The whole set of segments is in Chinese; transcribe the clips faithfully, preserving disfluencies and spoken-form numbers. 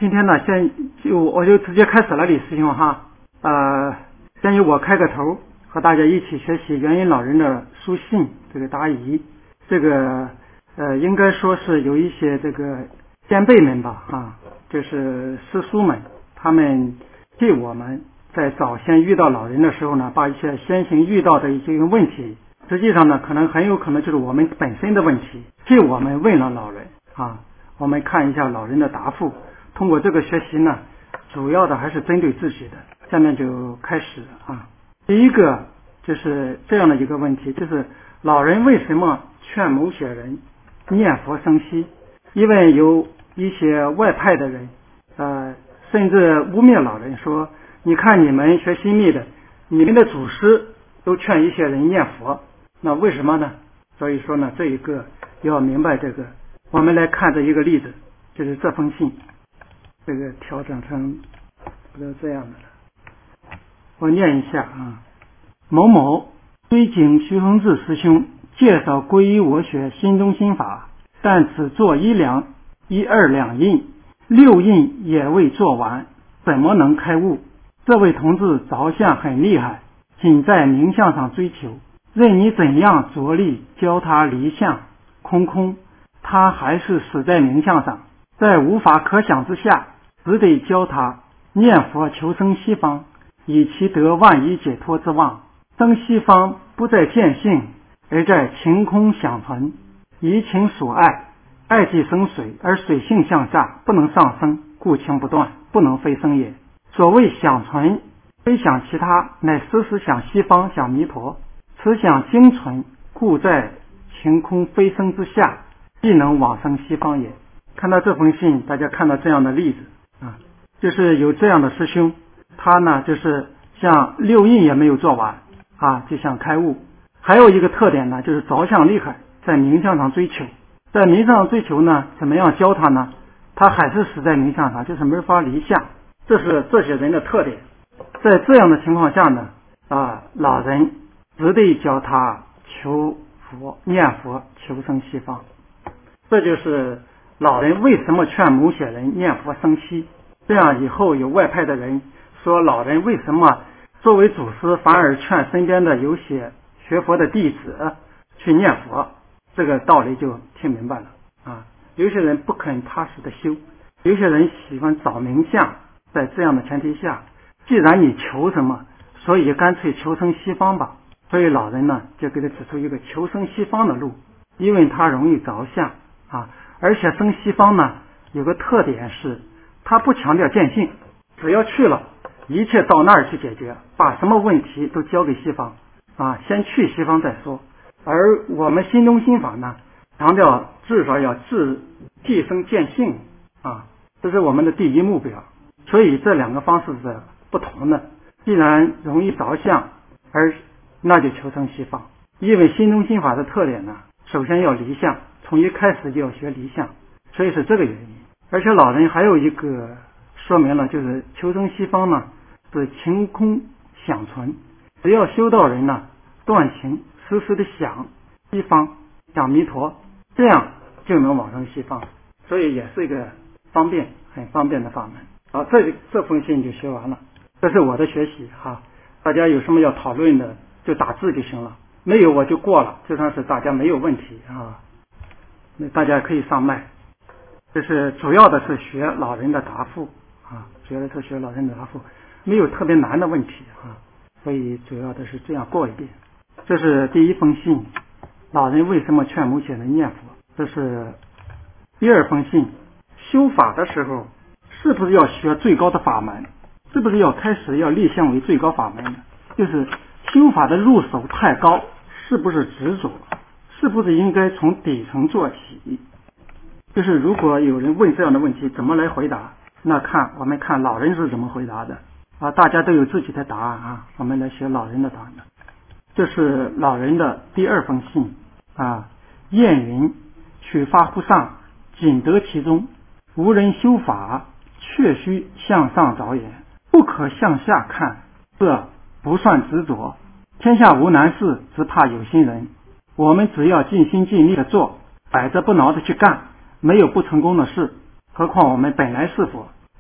今天呢，先就我就直接开始了，李师兄哈。呃，先由我开个头，和大家一起学习元音老人的书信这个答疑。这个呃，应该说是有一些这个先辈们吧，啊，就是师叔们，他们替我们在早先遇到老人的时候呢，把一些先行遇到的一些问题，实际上呢，可能很有可能就是我们本身的问题，替我们问了老人啊。我们看一下老人的答复。通过这个学习呢，主要的还是针对自己的。下面就开始啊。第一个就是这样的一个问题，就是老人为什么劝某些人念佛生息？因为有一些外派的人，呃，甚至污蔑老人说，你看你们学西密的，你们的祖师都劝一些人念佛，那为什么呢？所以说呢，这一个要明白这个。我们来看这一个例子，就是这封信，这个调整成不是这样的了。我念一下啊。某某虽经徐恒志师兄介绍皈依我学心中心法，但只做一两一二两印，六印也未做完，怎么能开悟？这位同志着相很厉害，仅在名相上追求，任你怎样着力教他离相空空，他还是死在名相上。在无法可想之下，只得教他念佛求生西方，以其得万一解脱之望。生西方不在见性，而在情空想存，以情所爱，爱即生水，而水性向下，不能上升，故情不断，不能飞升也。所谓想存，非想其他，乃时时想西方，想弥陀。此想精存，故在情空飞升之下，必能往生西方也。看到这封信，大家看到这样的例子啊，就是有这样的师兄，他呢就是像六印也没有做完啊，就想开悟。还有一个特点呢，就是着相厉害，在名相上追求，在名相上追求呢，怎么样教他呢？他还是死在名相上，就是没法离相，这是这些人的特点。在这样的情况下呢，啊，老人只得教他求佛念佛求生西方。这就是老人为什么劝某些人念佛生息。这样以后有外派的人说，老人为什么作为祖师反而劝身边的有些学佛的弟子去念佛，这个道理就听明白了啊。有些人不肯踏实的修，有些人喜欢找名相，在这样的前提下，既然你求什么，所以干脆求生西方吧。所以老人呢就给他指出一个求生西方的路，因为他容易着相啊，而且生西方呢有个特点是，他不强调见性，只要去了，一切到那儿去解决，把什么问题都交给西方啊，先去西方再说。而我们心中心法呢，强调至少要自提升见性啊，这是我们的第一目标。所以这两个方式是不同的。既然容易着相，而那就求生西方，因为心中心法的特点呢，首先要离相，从一开始就要学离相，所以是这个原因。而且老人还有一个说明了，就是求生西方呢是情空想存，只要修道人呢断情，时时的想西方，想弥陀，这样就能往生西方，所以也是一个方便很方便的法门。好，这这封信就学完了，这是我的学习哈。大家有什么要讨论的就打字就行了，没有我就过了，就算是大家没有问题啊，那大家可以上麦。这是主要的是学老人的答复啊，主要的是学老人的答复，没有特别难的问题啊，所以主要的是这样过一遍。这是第一封信，老人为什么劝某些人念佛？这是第二封信，修法的时候是不是要学最高的法门？是不是要开始要立相为最高法门呢？就是修法的入手太高，是不是执着？是不是应该从底层做起？就是如果有人问这样的问题，怎么来回答？那看我们看老人是怎么回答的啊，大家都有自己的答案啊，我们来学老人的答案。这是老人的第二封信啊，谚云：取法乎上，仅得其中；无人修法，确须向上着眼，不可向下看，这不算执着。天下无难事，只怕有心人。我们只要尽心尽力的做，百折不挠的去干，没有不成功的事。何况我们本来是佛，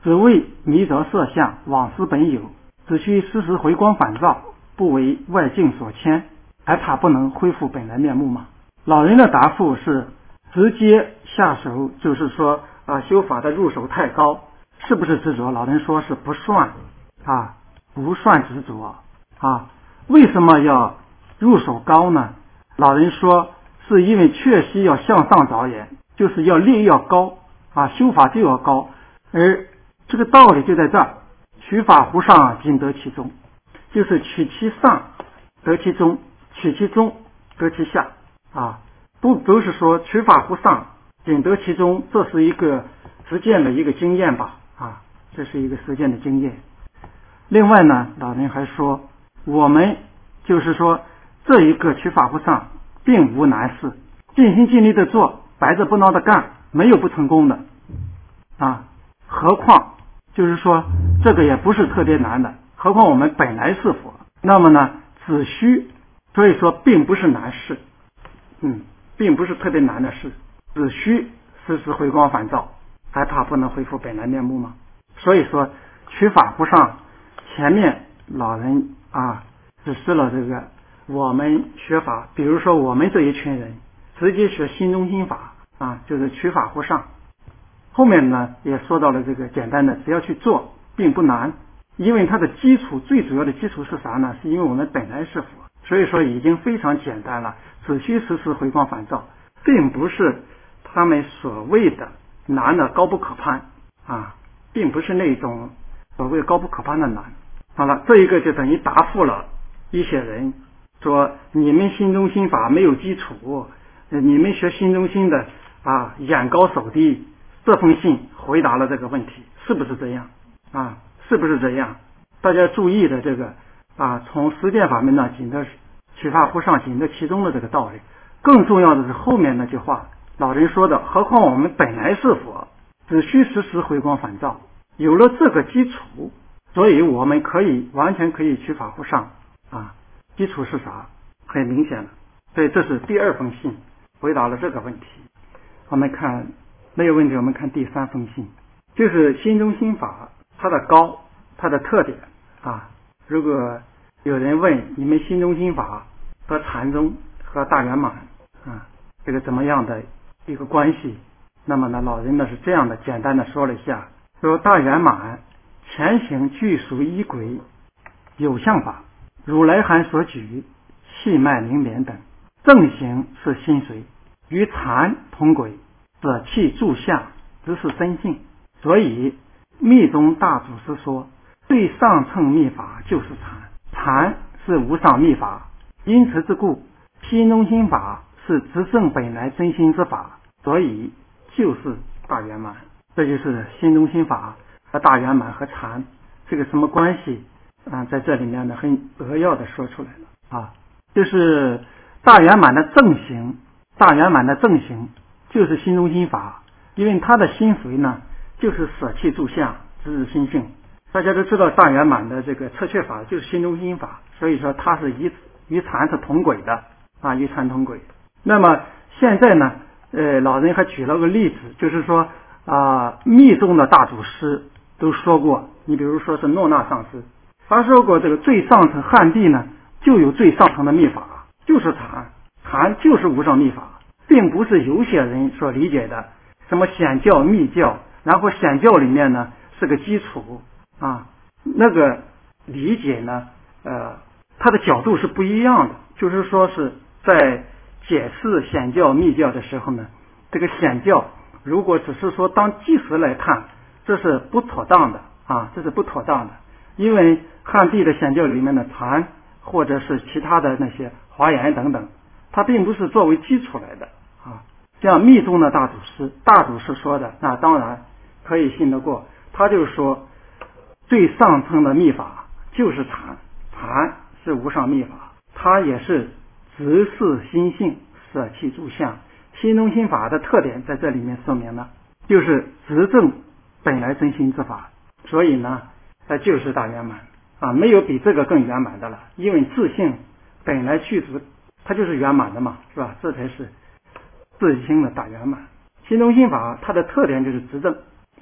只为迷着色相，往思本有，只需时时回光返照，不为外境所牵，还怕不能恢复本来面目吗？老人的答复是直接下手，就是说啊，修法的入手太高，是不是执着？老人说是不算啊，不算执着啊。为什么要入手高呢？老人说是因为确实要向上着眼，就是要力要高啊，修法就要高，而这个道理就在这儿，取法乎上，仅得其中，就是取其上得其中，取其中得其下啊，都都是说取法乎上，仅得其中，这是一个实践的一个经验吧啊，这是一个实践的经验。另外呢，老人还说，我们就是说这一个取法乎上并无难事，尽心尽力的做，白着不挠的干，没有不成功的啊。何况就是说这个也不是特别难的，何况我们本来是佛，那么呢只需，所以说并不是难事，嗯，并不是特别难的事，只需时时回光返照，还怕不能恢复本来面目吗？所以说取法乎上，前面老人啊指示了这个我们学法，比如说我们这一群人直接学心中心法啊，就是取法乎上。后面呢也说到了这个简单的，只要去做并不难，因为它的基础最主要的基础是啥呢？是因为我们本来是佛，所以说已经非常简单了，只需时时回光返照，并不是他们所谓的难的高不可攀啊，并不是那种所谓高不可攀的难。好了，这一个就等于答复了一些人说你们心中心法没有基础，你们学心中心的啊眼高手低。这封信回答了这个问题，是不是这样啊？是不是这样？大家注意的这个啊，从实践法门呢，仅得取法乎上，仅得其中的这个道理。更重要的是后面那句话，老人说的，何况我们本来是佛，只需时时回光返照。有了这个基础，所以我们可以完全可以取法乎上啊。基础是啥？很明显了。所以这是第二封信，回答了这个问题。我们看。没有问题，我们看第三封信，就是心中心法它的高，它的特点啊。如果有人问你们心中心法和禅宗和大圆满啊这个怎么样的一个关系，那么呢老人呢是这样的简单的说了一下，说大圆满前行具属一轨有相法，如来函所举气脉灵莲等，正行是心随，与禅同轨，舍弃住相，只是真性。所以密宗大祖师说，最上乘密法就是禅，禅是无上密法。因此之故，心中心法是执正本来真心之法，所以就是大圆满。这就是心中心法和大圆满和禅这个什么关系啊？在这里面呢，很扼要的说出来了啊，就是大圆满的正行，大圆满的正行。就是心中心法，因为他的心随呢，就是舍弃住相，直指心性。大家都知道大圆满的这个彻确法就是心中心法，所以说它是与与禅是同轨的啊，与禅同轨。那么现在呢，呃，老人还举了个例子，就是说啊，密宗的大祖师都说过，你比如说是诺那上师，他说过这个最上层汉地呢，就有最上层的密法，就是禅，禅就是无上密法。并不是有些人所理解的什么显教密教，然后显教里面呢是个基础啊，那个理解呢呃它的角度是不一样的，就是说是在解释显教密教的时候呢，这个显教如果只是说当基石来看，这是不妥当的啊，这是不妥当的。因为汉地的显教里面的禅或者是其他的那些华严等等，它并不是作为基础来的啊。像密宗的大祖师，大祖师说的，那当然可以信得过。他就是说，最上层的密法就是禅，禅是无上密法，它也是直视心性，舍弃诸相。心中心法的特点在这里面说明了，就是执正本来真心之法。所以呢，它就是大圆满啊，没有比这个更圆满的了。因为自性本来具足，它就是圆满的嘛，是吧？这才是自性的大圆满。心中心法它的特点就是执正，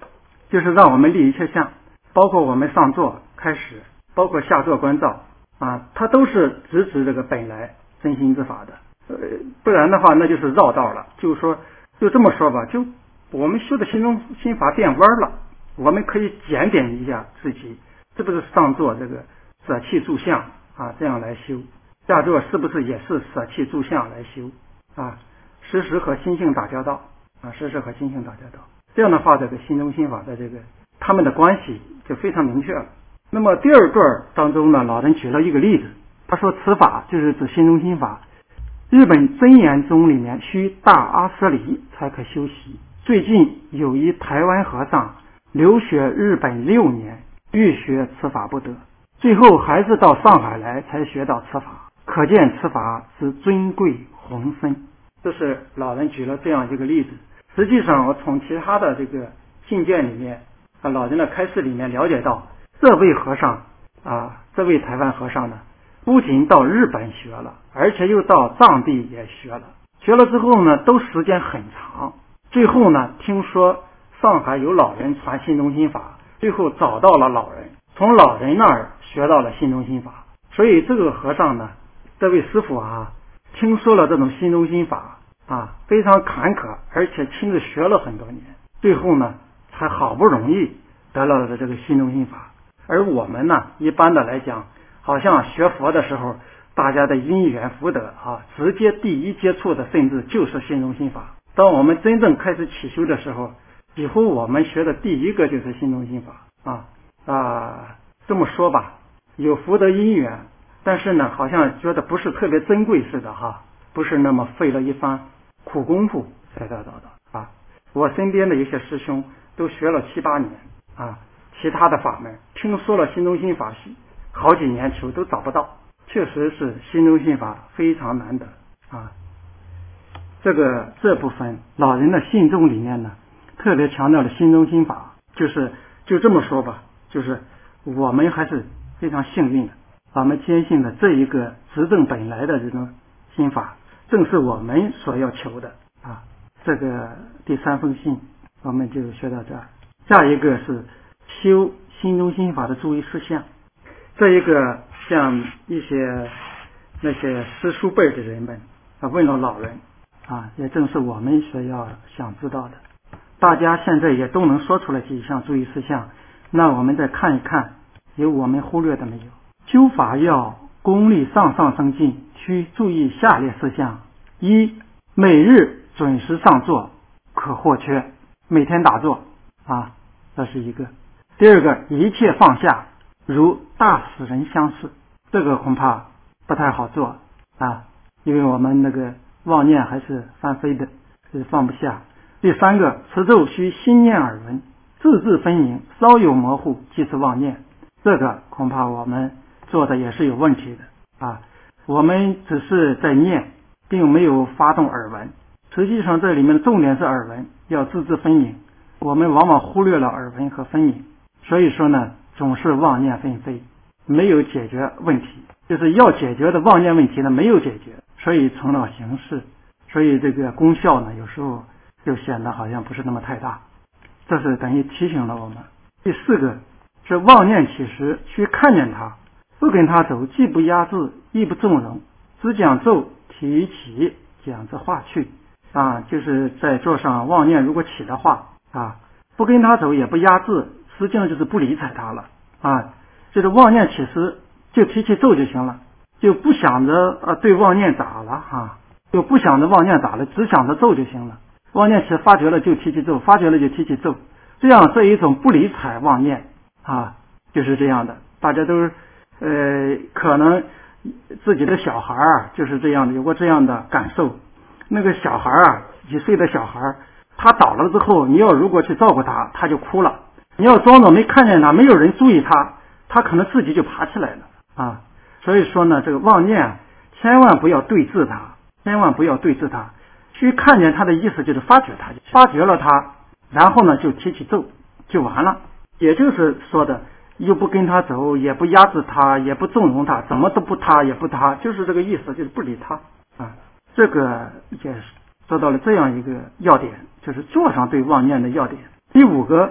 就是让我们立一切相，包括我们上座开始，包括下座观照啊，它都是直指这个本来真心之法的。呃，不然的话那就是绕道了。就是说，就这么说吧，就我们修的心中心法变弯了。我们可以检点一下自己，是不是上座这个舍弃住相啊，这样来修；下座是不是也是舍弃住相来修啊？时时和心性打交道啊，时时和心性打交道。这样的话，这个心中心法的这个他们的关系就非常明确了。那么第二段当中呢，老人举了一个例子，他说此法就是指心中心法。日本真言宗里面需大阿舍离才可修习。最近有一台湾和尚留学日本六年，欲学此法不得，最后还是到上海来才学到此法，可见此法之尊贵宏深。这是老人举了这样一个例子。实际上我从其他的这个信件里面啊，老人的开示里面了解到，这位和尚啊，这位台湾和尚呢，不仅到日本学了，而且又到藏地也学了。学了之后呢，都时间很长。最后呢，听说上海有老人传心中心法，最后找到了老人，从老人那儿学到了心中心法。所以这个和尚呢，这位师傅啊，听说了这种心中心法啊，非常坎坷，而且亲自学了很多年，最后呢，才好不容易得到了这个心中心法。而我们呢，一般的来讲，好像学佛的时候，大家的因缘福德啊，直接第一接触的甚至就是心中心法。当我们真正开始起修的时候，几乎我们学的第一个就是心中心法啊啊，这么说吧，有福德因缘，但是呢，好像觉得不是特别珍贵似的哈，不是那么费了一番苦功夫才得到的啊。我身边的一些师兄都学了七八年啊，其他的法门听说了心中心法好几年求都找不到，确实是心中心法非常难得啊。这个这部分老人的信众里面呢，特别强调了心中心法，就是就这么说吧，就是我们还是非常幸运的，我们坚信的这一个执政本来的这种心法，正是我们所要求的啊。这个第三封信我们就学到这儿。下一个是修心中心法的注意事项。这一个像一些那些诗书辈的人们啊，问了老人啊，也正是我们所要想知道的。大家现在也都能说出来几项注意事项，那我们再看一看有我们忽略的没有。修法要功力上上升进，需注意下列事项：一、每日准时上座，可或缺，每天打坐啊，这是一个。第二个，一切放下，如大死人相似，这个恐怕不太好做啊，因为我们那个妄念还是翻飞的，是放不下。第三个，持咒需心念耳闻，字字分明，稍有模糊即是妄念，这个恐怕我们做的也是有问题的啊。我们只是在念，并没有发动耳闻，实际上这里面的重点是耳闻，要字字分明，我们往往忽略了耳闻和分明，所以说呢，总是妄念纷飞，没有解决问题，就是要解决的妄念问题呢没有解决，所以成了形式，所以这个功效呢有时候就显得好像不是那么太大，这是等于提醒了我们。第四个是妄念起时需看见它，不跟它走，既不压制亦不纵容，只讲咒提起，讲着话去啊，就是在座上妄念如果起的话啊，不跟它走也不压制，实际上就是不理睬它了啊，就是妄念起时就提起咒就行了，就不想着呃对妄念打了哈、啊，就不想着妄念打了，只想着咒就行了。妄念起发觉了就提起咒，发觉了就提起咒，这样这一种不理睬妄念啊，就是这样的。大家都呃可能自己的小孩啊就是这样的，有过这样的感受。那个小孩啊，几岁的小孩，他倒了之后，你要如果去照顾他，他就哭了。你要装作没看见他，没有人注意他，他可能自己就爬起来了啊。所以说呢，这个妄念千万不要对治他，千万不要对治他。去看见他的意思就是发觉他，发觉了他，然后呢就提起咒就完了。也就是说的，又不跟他走，也不压制他，也不纵容他，怎么都不他也不他，就是这个意思，就是不理他啊。这个也说到了这样一个要点，就是座上对妄念的要点。第五个，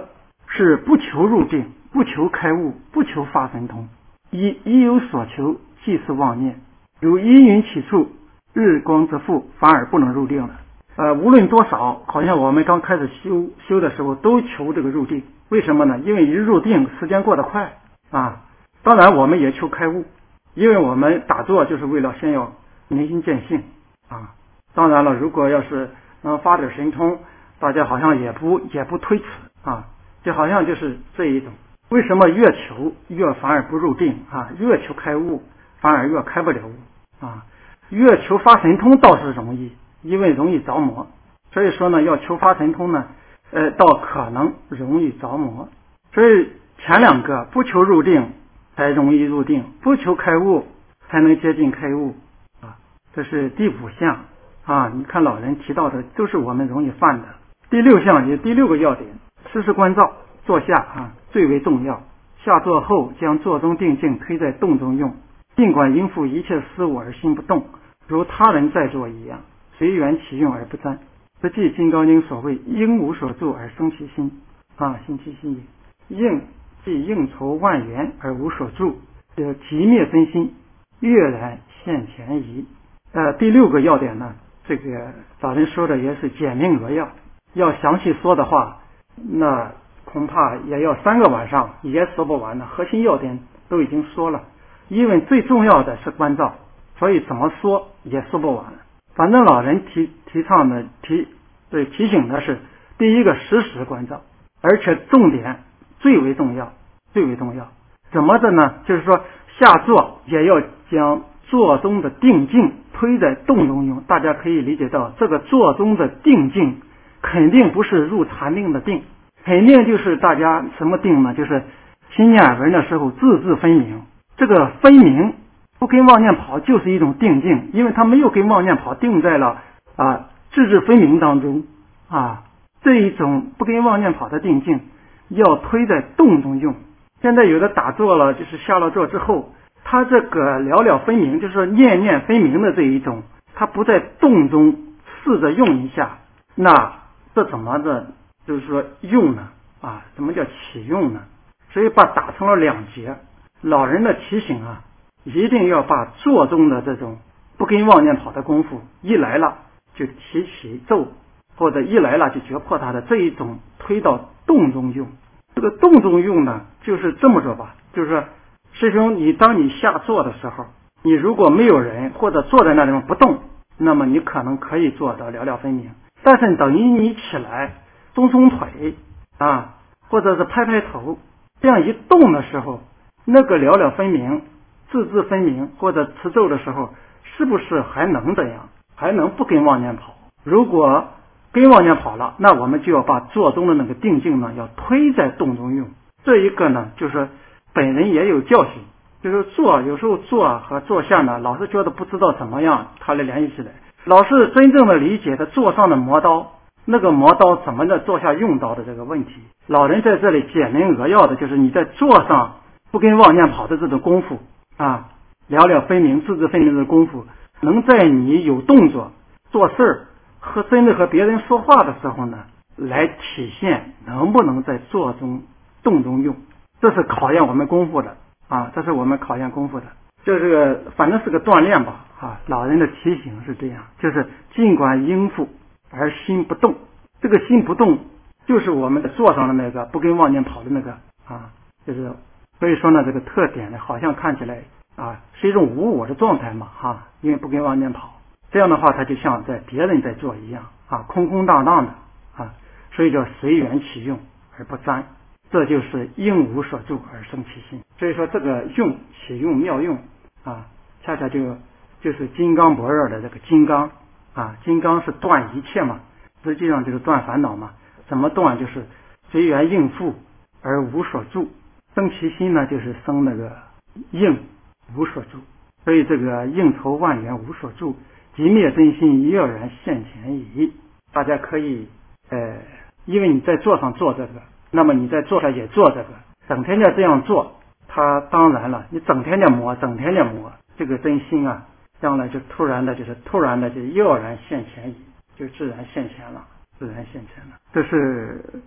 是不求入定，不求开悟，不求发神通，一一有所求，即是妄念，如阴云起处，日光之复，反而不能入定了。呃，无论多少，好像我们刚开始修修的时候都求这个入定，为什么呢？因为一入定，时间过得快啊。当然，我们也求开悟，因为我们打坐就是为了先要明心见性啊。当然了，如果要是能发点神通，大家好像也不也不推辞啊。就好像就是这一种，为什么越求越反而不入定啊？越求开悟，反而越开不了悟啊。越求发神通倒是容易，因为容易着魔，所以说呢，要求发神通呢，呃，倒可能容易着魔。所以前两个不求入定才容易入定，不求开悟才能接近开悟啊。这是第五项啊。你看老人提到的都是我们容易犯的。第六项也第六个要点，时时关照，坐下啊最为重要。下坐后将坐中定境推在动中用，尽管应付一切事物而心不动，如他人在做一样，随缘起用而不沾。这即《金刚经》所谓应无所住而生其心啊，心其心也。应即应酬万缘而无所住，就寂灭真心，跃然现前疑。呃，第六个要点呢，这个老人说的也是简明扼要，要详细说的话，那恐怕也要三个晚上也说不完了。核心要点都已经说了，因为最重要的是关照，所以怎么说也说不完。反正老人提提倡的提对提醒的是，第一个时时关照，而且重点最为重要，最为重要。怎么的呢？就是说下坐也要将坐中的定境推在动中用。大家可以理解到，这个坐中的定境肯定不是入禅定的定，肯定就是大家什么定呢？就是心念耳闻的时候字字分明。这个分明不跟妄念跑就是一种定境，因为他没有跟妄念跑，定在了啊字字分明当中啊。这一种不跟妄念跑的定境要推在动中用。现在有的打坐了，就是下了坐之后，他这个了了分明，就是说念念分明的这一种，他不在动中试着用一下，那这怎么的就是说用呢啊？什么叫启用呢？所以把打成了两节。老人的提醒啊，一定要把坐中的这种不跟妄念跑的功夫，一来了就提起咒，或者一来了就觉破它的这一种推到动中用。这个动中用呢，就是这么说吧，就是说师兄，你当你下坐的时候，你如果没有人或者坐在那地方不动，那么你可能可以做到了了分明。但是等于你起来松松腿啊，或者是拍拍头，这样一动的时候，那个了了分明，字字分明，或者持咒的时候，是不是还能这样，还能不跟妄念跑？如果跟妄念跑了，那我们就要把坐中的那个定境呢，要推在动中用。这一个呢，就是本人也有教训，就是坐有时候坐和坐下呢，老是觉得不知道怎么样他来联系起来，老是真正的理解的坐上的磨刀，那个磨刀怎么的坐下用刀的这个问题。老人在这里简明扼要的，就是你在坐上不跟妄念跑的这种功夫啊，了了分明、字字分明的功夫，能在你有动作、做事儿和真的和别人说话的时候呢，来体现能不能在坐中、动中用。这是考验我们功夫的啊，这是我们考验功夫的。就这个，反正是个锻炼吧啊。老人的提醒是这样，就是尽管应付而心不动。这个心不动，就是我们坐上的那个不跟妄念跑的那个啊，就是所以说呢，这个特点呢，好像看起来啊是一种无我的状态嘛哈、啊，因为不跟妄念跑，这样的话，它就像在别人在做一样啊，空空荡荡的啊，所以叫随缘起用而不沾。这就是应无所住而生其心。所以说这个用起用妙用啊，恰恰就就是金刚般若的这个金刚啊，金刚是断一切嘛，实际上就是断烦恼嘛。怎么断？就是随缘应付而无所住，生其心呢，就是生那个应无所住。所以这个应酬万缘无所住，即灭真心跃然现前矣。大家可以呃，因为你在座上做这个，那么你在坐下也做这个，整天的这样做，他当然了，你整天的磨，整天的磨，这个真心啊，将来就突然的，就是突然的就跃然现前矣，就自然现前了，自然现前了。这是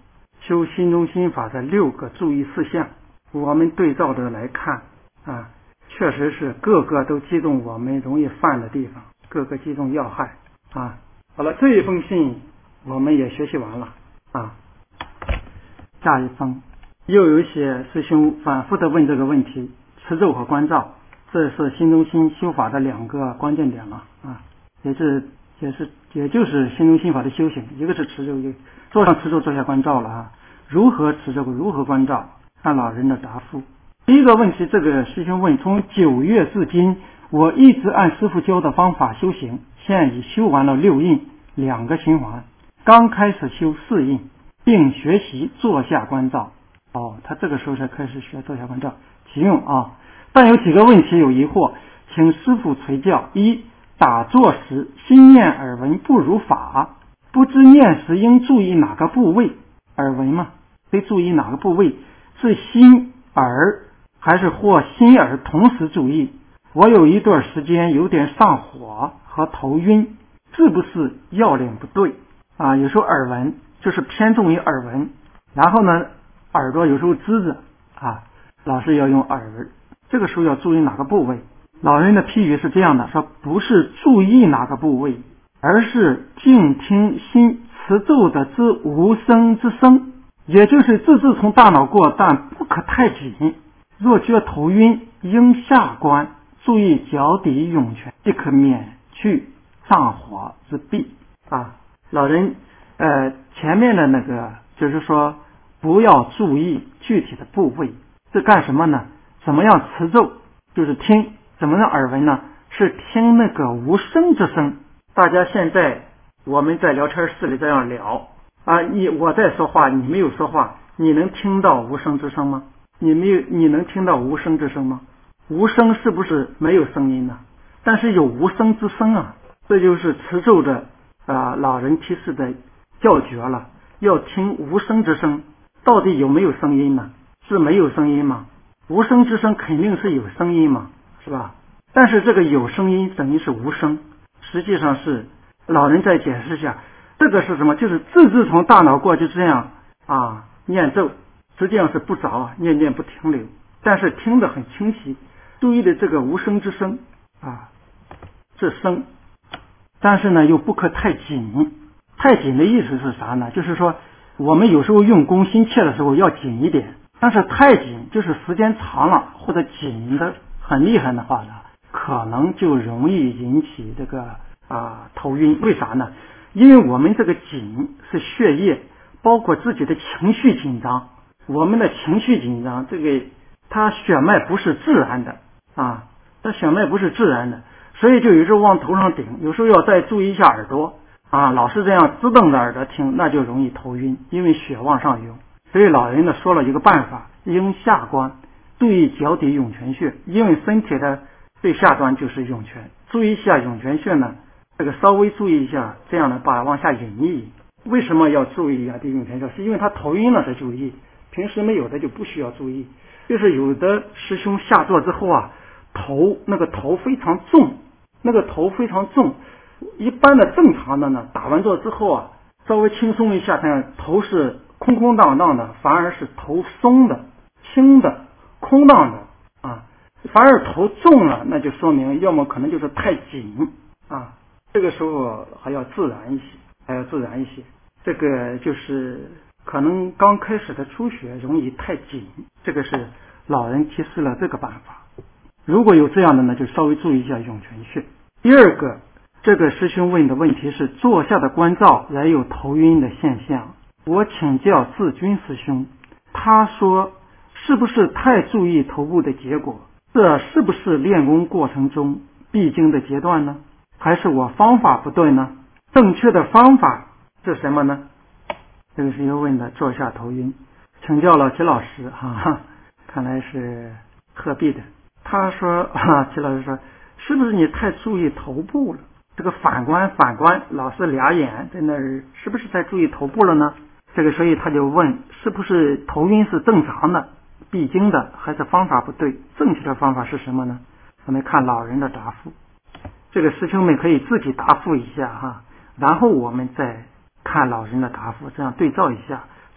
修心中心法的六个注意事项，我们对照着来看啊，确实是各个都击中我们容易犯的地方，各个击中要害啊。好了，这一封信我们也学习完了啊。下一封又有一些师兄反复的问这个问题，持咒和观照，这是心中心修法的两个关键点了啊，也是也是也就是心中心法的修行，一个是持咒，一个坐上持咒，坐下观照了啊。如何持咒，如何观照，看老人的答复。第一个问题，这个师兄问，从九月至今，我一直按师父教的方法修行，现在已修完了六印两个循环，刚开始修四印，并学习坐下观照。哦，他这个时候才开始学坐下观照，启用啊。但有几个问题有疑惑，请师父垂教。一，打坐时心念耳闻不如法，不知念时应注意哪个部位？耳闻嘛，得注意哪个部位？是心耳还是或心耳同时注意？我有一段时间有点上火和头晕，是不是要领不对啊？有时候耳闻就是偏重于耳闻，然后呢耳朵有时候支着啊，老师要用耳，这个时候要注意哪个部位？老人的譬喻是这样的，说不是注意哪个部位，而是静听心持咒的之无声之声，也就是字字从大脑过，但不可太紧。若觉头晕，应下观，注意脚底涌泉，即可免去上火之弊啊。老人呃前面的那个就是说不要注意具体的部位，是干什么呢？怎么样持咒？就是听，怎么样耳闻呢？是听那个无声之声。大家现在我们在聊天室里这样聊啊，你我在说话，你没有说话，你能听到无声之声吗？你没有，你能听到无声之声吗？无声是不是没有声音呢？但是有无声之声啊，这就是持咒的啊老人提示的教诀了，要听无声之声。到底有没有声音呢？是没有声音吗？无声之声肯定是有声音嘛，是吧？但是这个有声音等于是无声，实际上是老人再解释一下，这个是什么？就是字字从大脑过，就这样啊念咒，实际上是不着啊，念念不停留，但是听得很清晰。注意的这个无声之声啊，是声，但是呢又不可太紧。太紧的意思是啥呢？就是说我们有时候用功心切的时候要紧一点，但是太紧就是时间长了或者紧的很厉害的话呢，可能就容易引起这个啊头晕。为啥呢？因为我们这个紧是血液，包括自己的情绪紧张，我们的情绪紧张，这个它血脉不是自然的啊，它血脉不是自然的，所以就有时候往头上顶，有时候要再注意一下耳朵啊，老是这样支瞪着耳朵听，那就容易头晕，因为血往上涌。所以老人呢说了一个办法，应下观，注意脚底涌泉穴，因为身体的最下端就是涌泉，注意一下涌泉穴呢，这个稍微注意一下，这样呢把往下引一引。为什么要注意脚底涌泉穴？是因为他头晕了才注意，平时没有的就不需要注意。就是有的师兄下坐之后啊，头那个头非常重，那个头非常重，一般的正常的呢，打完坐之后啊，稍微轻松一下，看头是空空荡荡的，反而是头松的、轻的、空荡的啊。反而头重了，那就说明要么可能就是太紧啊。这个时候还要自然一些，还要自然一些。这个就是可能刚开始的初学容易太紧，这个是老人提示了这个办法。如果有这样的呢，就稍微注意一下涌泉穴。第二个，这个师兄问的问题是坐下的观照也有头晕的现象，我请教智君师兄，他说是不是太注意头部的结果？这是不是练功过程中必经的阶段呢？还是我方法不对呢？正确的方法是什么呢？这个是又问的坐下头晕，请教了齐老师哈哈，看来是鹤壁的。他说啊，齐老师说是不是你太注意头部了？这个反观反观，老师俩眼在那儿，是不是在注意头部了呢？这个所以他就问，是不是头晕是正常的、必经的，还是方法不对？正确的方法是什么呢？我们看老人的答复，这个师兄们可以自己答复一下哈，然后我们再看老人的答复，这样对照一下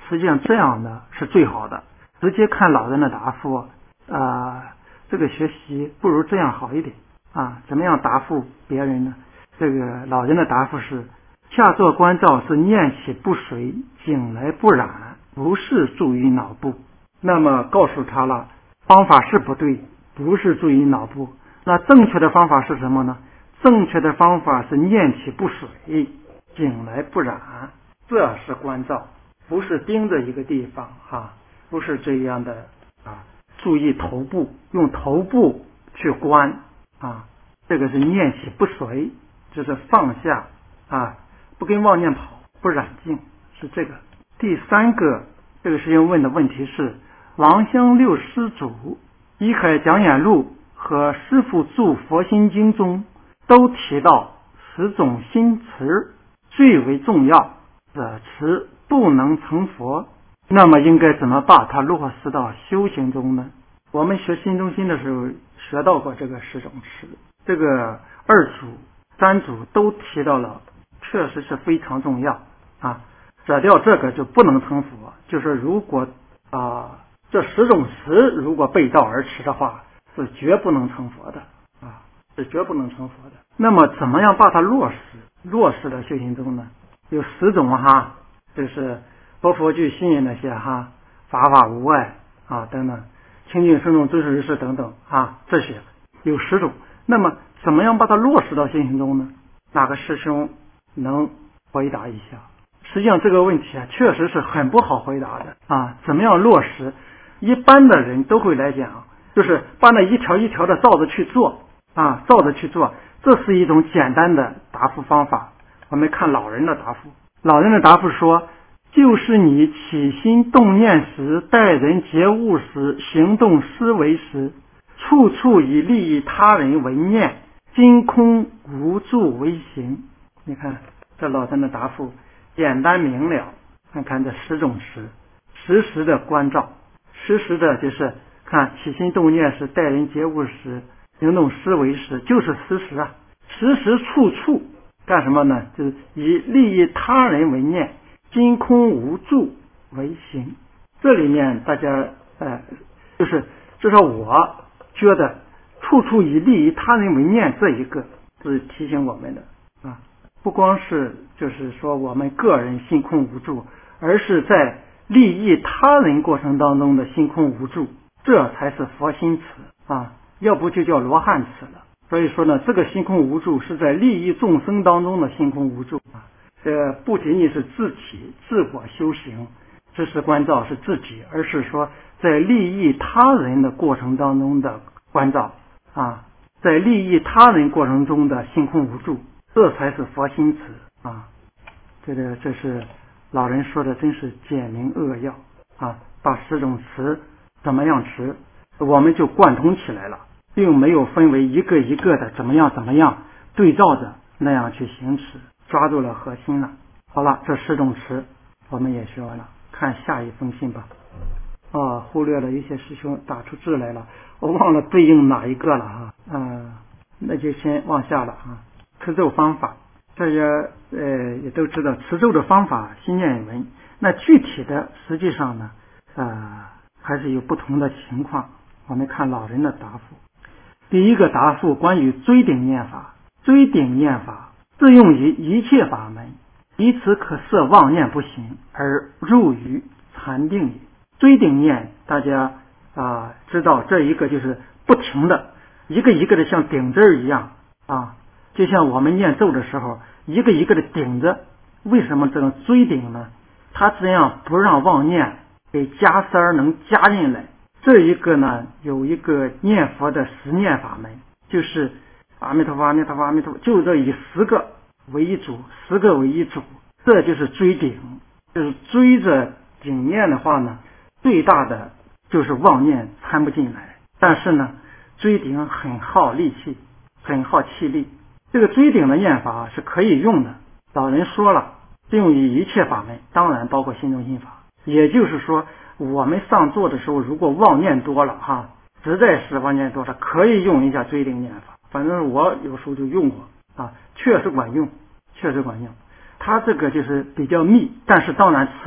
实际上这样的是最好的，直接看老人的答复啊、呃，这个学习不如这样好一点啊。怎么样答复别人呢？这个老人的答复是：下座观照是念起不随，景来不染，不是注于脑部。那么告诉他了，方法是不对，不是注于脑部。那正确的方法是什么呢？正确的方法是念起不随，景来不染，这是观照，不是盯着一个地方哈、啊，不是这样的啊。注意头部，用头部去观啊，这个是念起不随，就是放下啊，不跟妄念跑，不染净，是这个。第三个，这个师兄问的问题是：王香六师祖《一海讲演录》和师父著《佛心经》中都提到十种心持最为重要，的持不能成佛，那么应该怎么把它落实到修行中呢？我们学心中心的时候学到过这个十种持，这个二祖三祖都提到了，确实是非常重要啊。舍掉这个就不能成佛，就是如果啊这十种持如果背道而驰的话，是绝不能成佛的啊，是绝不能成佛的。那么怎么样把它落实落实到修行中呢？有十种哈，就是佛佛具心眼那些哈，法法无碍啊等等，清净生动真实事等等啊，这些有十种。那么怎么样把它落实到修行中呢？哪个师兄能回答一下？实际上这个问题啊，确实是很不好回答的啊。怎么样落实？一般的人都会来讲，就是把那一条一条的照着去做啊，照着去做，这是一种简单的答复方法。我们看老人的答复，老人的答复说：就是你起心动念时，待人接物时，行动思维时，处处以利益他人为念，今空无助为行。你看这老人的答复简单明了，看看这十种时，时时的关照，时时的就是看起心动念时，待人接物时，行动思维时，就是时时啊，时时处处干什么呢？就是以利益他人为念，今空无助为行。这里面大家呃，就是至少我觉得处处以利益他人为念，这一个是提醒我们的啊，不光是就是说我们个人心空无助，而是在利益他人过程当中的心空无助，这才是佛心慈啊，要不就叫罗汉慈了。所以说呢，这个心空无助是在利益众生当中的心空无助啊，这不仅仅是自己自我修行知识关照是自己，而是说在利益他人的过程当中的关照啊，在利益他人过程中的心空无助，这才是佛心慈啊。这个这是老人说的，真是简明扼要啊，把十种持怎么样持，我们就贯通起来了，并没有分为一个一个的怎么样怎么样对照着那样去行持，抓住了核心了。好了，这十种持我们也学完了，看下一封信吧。啊，忽略了一些师兄打出字来了，我忘了对应哪一个了哈。嗯，那就先往下了啊。持咒方法，大家呃也都知道，持咒的方法心念文，那具体的实际上呢，呃还是有不同的情况。我们看老人的答复。第一个答复关于追顶念法，追顶念法适用于一切法门，以此可摄妄念不行，而入于禅定也。追顶念大家啊、呃、知道，这一个就是不停的一个一个的像顶针一样啊，就像我们念咒的时候一个一个的顶着。为什么这种追顶呢？它这样不让妄念给加塞儿能加进来。这一个呢，有一个念佛的十念法门，就是阿弥陀佛阿弥陀佛阿弥陀佛，就这以十个为一组，十个为一组，这就是追顶。就是追着顶念的话呢，最大的就是妄念参不进来，但是呢追顶很耗力气，很耗气力。这个追顶的念法是可以用的，老人说了，适用于一切法门，当然包括心中心法。也就是说我们上座的时候如果妄念多了哈，实在是妄念多了，可以用一下追顶念法，反正我有时候就用过啊，确实管用，确实管用。它这个就是比较密，但是当然持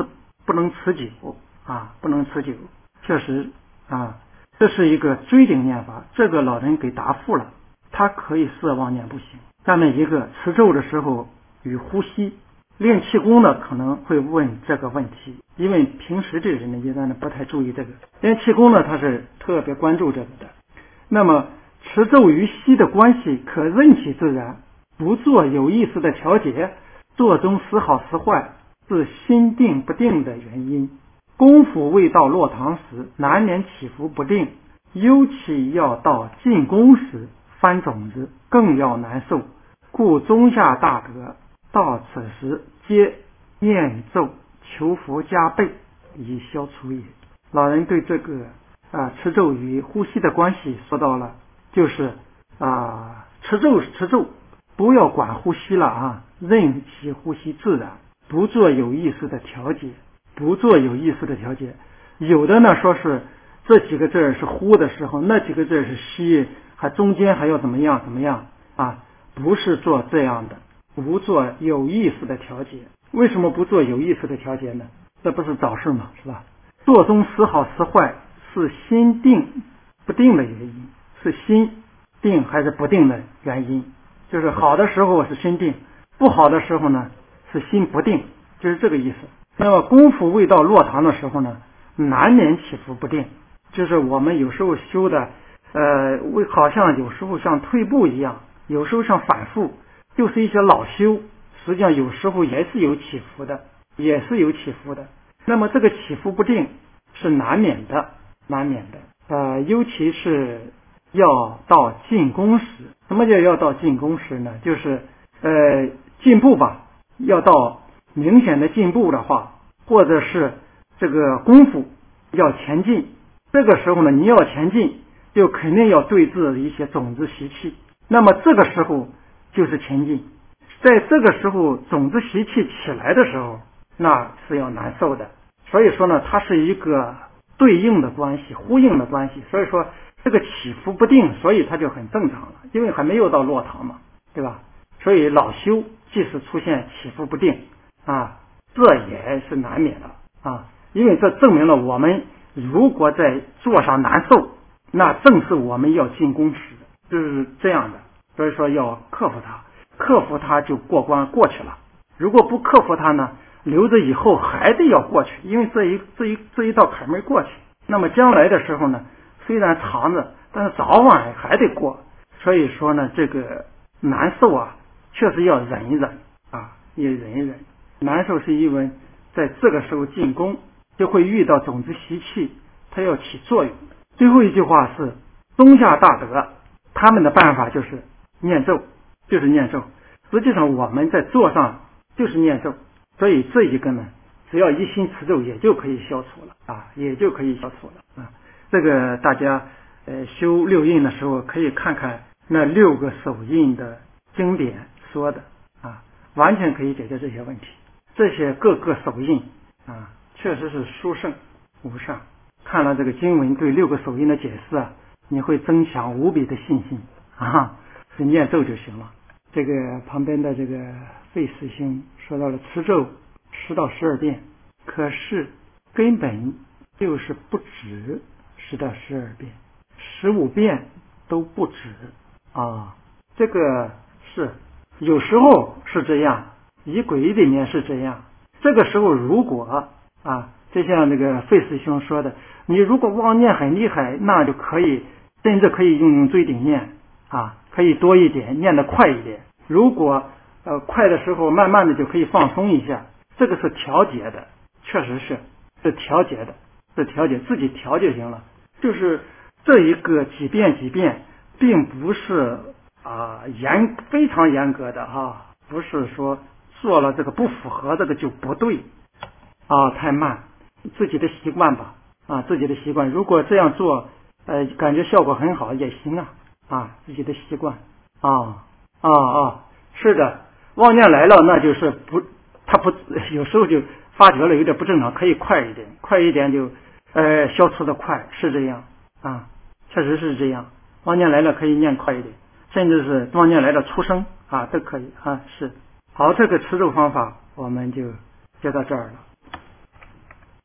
不能持久啊，不能持久。确实啊，这是一个椎顶念法，这个老人给答复了，他可以摄妄念不行。下面一个持咒的时候与呼吸，练气功的可能会问这个问题，因为平时这个人呢，一般呢不太注意这个。练气功呢，他是特别关注这个的。那么持咒与息的关系可任其自然，不做有意识的调节，做中时好时坏，是心定不定的原因。功夫未到落堂时，难免起伏不定，尤其要到进宫时，翻种子更要难受，故中下大德到此时皆念咒求福加倍，以消除也。老人对这个啊持咒与呼吸的关系说到了，就是啊持咒持咒，不要管呼吸了啊，任其呼吸自然，不做有意识的调节，不做有意识的调节。有的呢说是这几个字是呼的时候，那几个字是吸，还中间还要怎么样怎么样啊？不是做这样的，不做有意识的调节。为什么不做有意识的调节呢？这不是找事吗？是吧？做中时好时坏，是心定不定的原因，是心定还是不定的原因。就是好的时候是心定，不好的时候呢是心不定，就是这个意思。那么功夫未到落堂的时候呢，难免起伏不定，就是我们有时候修的呃，好像有时候像退步一样，有时候像反复，就是一些老修，实际上有时候也是有起伏的，也是有起伏的。那么这个起伏不定是难免的，难免的。呃，尤其是要到进宫时。什么叫要到进宫时呢？就是呃进步吧，要到明显的进步的话，或者是这个功夫要前进，这个时候呢，你要前进，就肯定要对治一些种子习气。那么这个时候就是前进，在这个时候种子习气起来的时候，那是要难受的。所以说呢，它是一个对应的关系，呼应的关系。所以说这个起伏不定，所以它就很正常了，因为还没有到落堂嘛，对吧？所以老修即使出现起伏不定啊，这也是难免的啊，因为这证明了我们如果在座上难受，那正是我们要进攻时，就是这样的。所以说要克服它，克服它就过关过去了。如果不克服它呢，留着以后还得要过去，因为这一这一这一道坎没过去，那么将来的时候呢，虽然长着，但是早晚还得过。所以说呢，这个难受啊，确实要忍一忍啊，也忍一忍。难受是因为在这个时候进攻就会遇到种子习气，它要起作用。最后一句话是中下大德，他们的办法就是念咒，就是念咒。实际上我们在座上就是念咒，所以这一个呢，只要一心持咒也就可以消除了啊，也就可以消除了啊。这个大家呃修六印的时候可以看看那六个手印的经典说的啊，完全可以解决这些问题。这些各个手印啊，确实是殊胜无上。看了这个经文对六个手印的解释啊，你会增强无比的信心啊，是念咒就行了。这个旁边的这个费师兄说到了持咒十到十二遍，可是根本就是不止十到十二遍，十五遍都不止啊。这个是有时候是这样，仪轨里面是这样。这个时候如果啊，就像那个费师兄说的，你如果妄念很厉害，那就可以甚至可以用用椎顶念啊，可以多一点，念得快一点。如果呃快的时候，慢慢的就可以放松一下。这个是调节的，确实是是调节的，是调节，自己调就行了。就是这一个几遍几遍，并不是啊、呃、严非常严格的哈、啊，不是说做了这个不符合这个就不对啊，太慢，自己的习惯吧啊，自己的习惯。如果这样做，呃，感觉效果很好也行啊啊，自己的习惯啊啊啊，是的，妄念来了，那就是不，他不有时候就发觉了有点不正常，可以快一点，快一点就呃消除的快，是这样啊，确实是这样。妄念来了可以念快一点，甚至是妄念来了出声啊都可以啊，是。好，这个持咒方法我们就教到这儿了。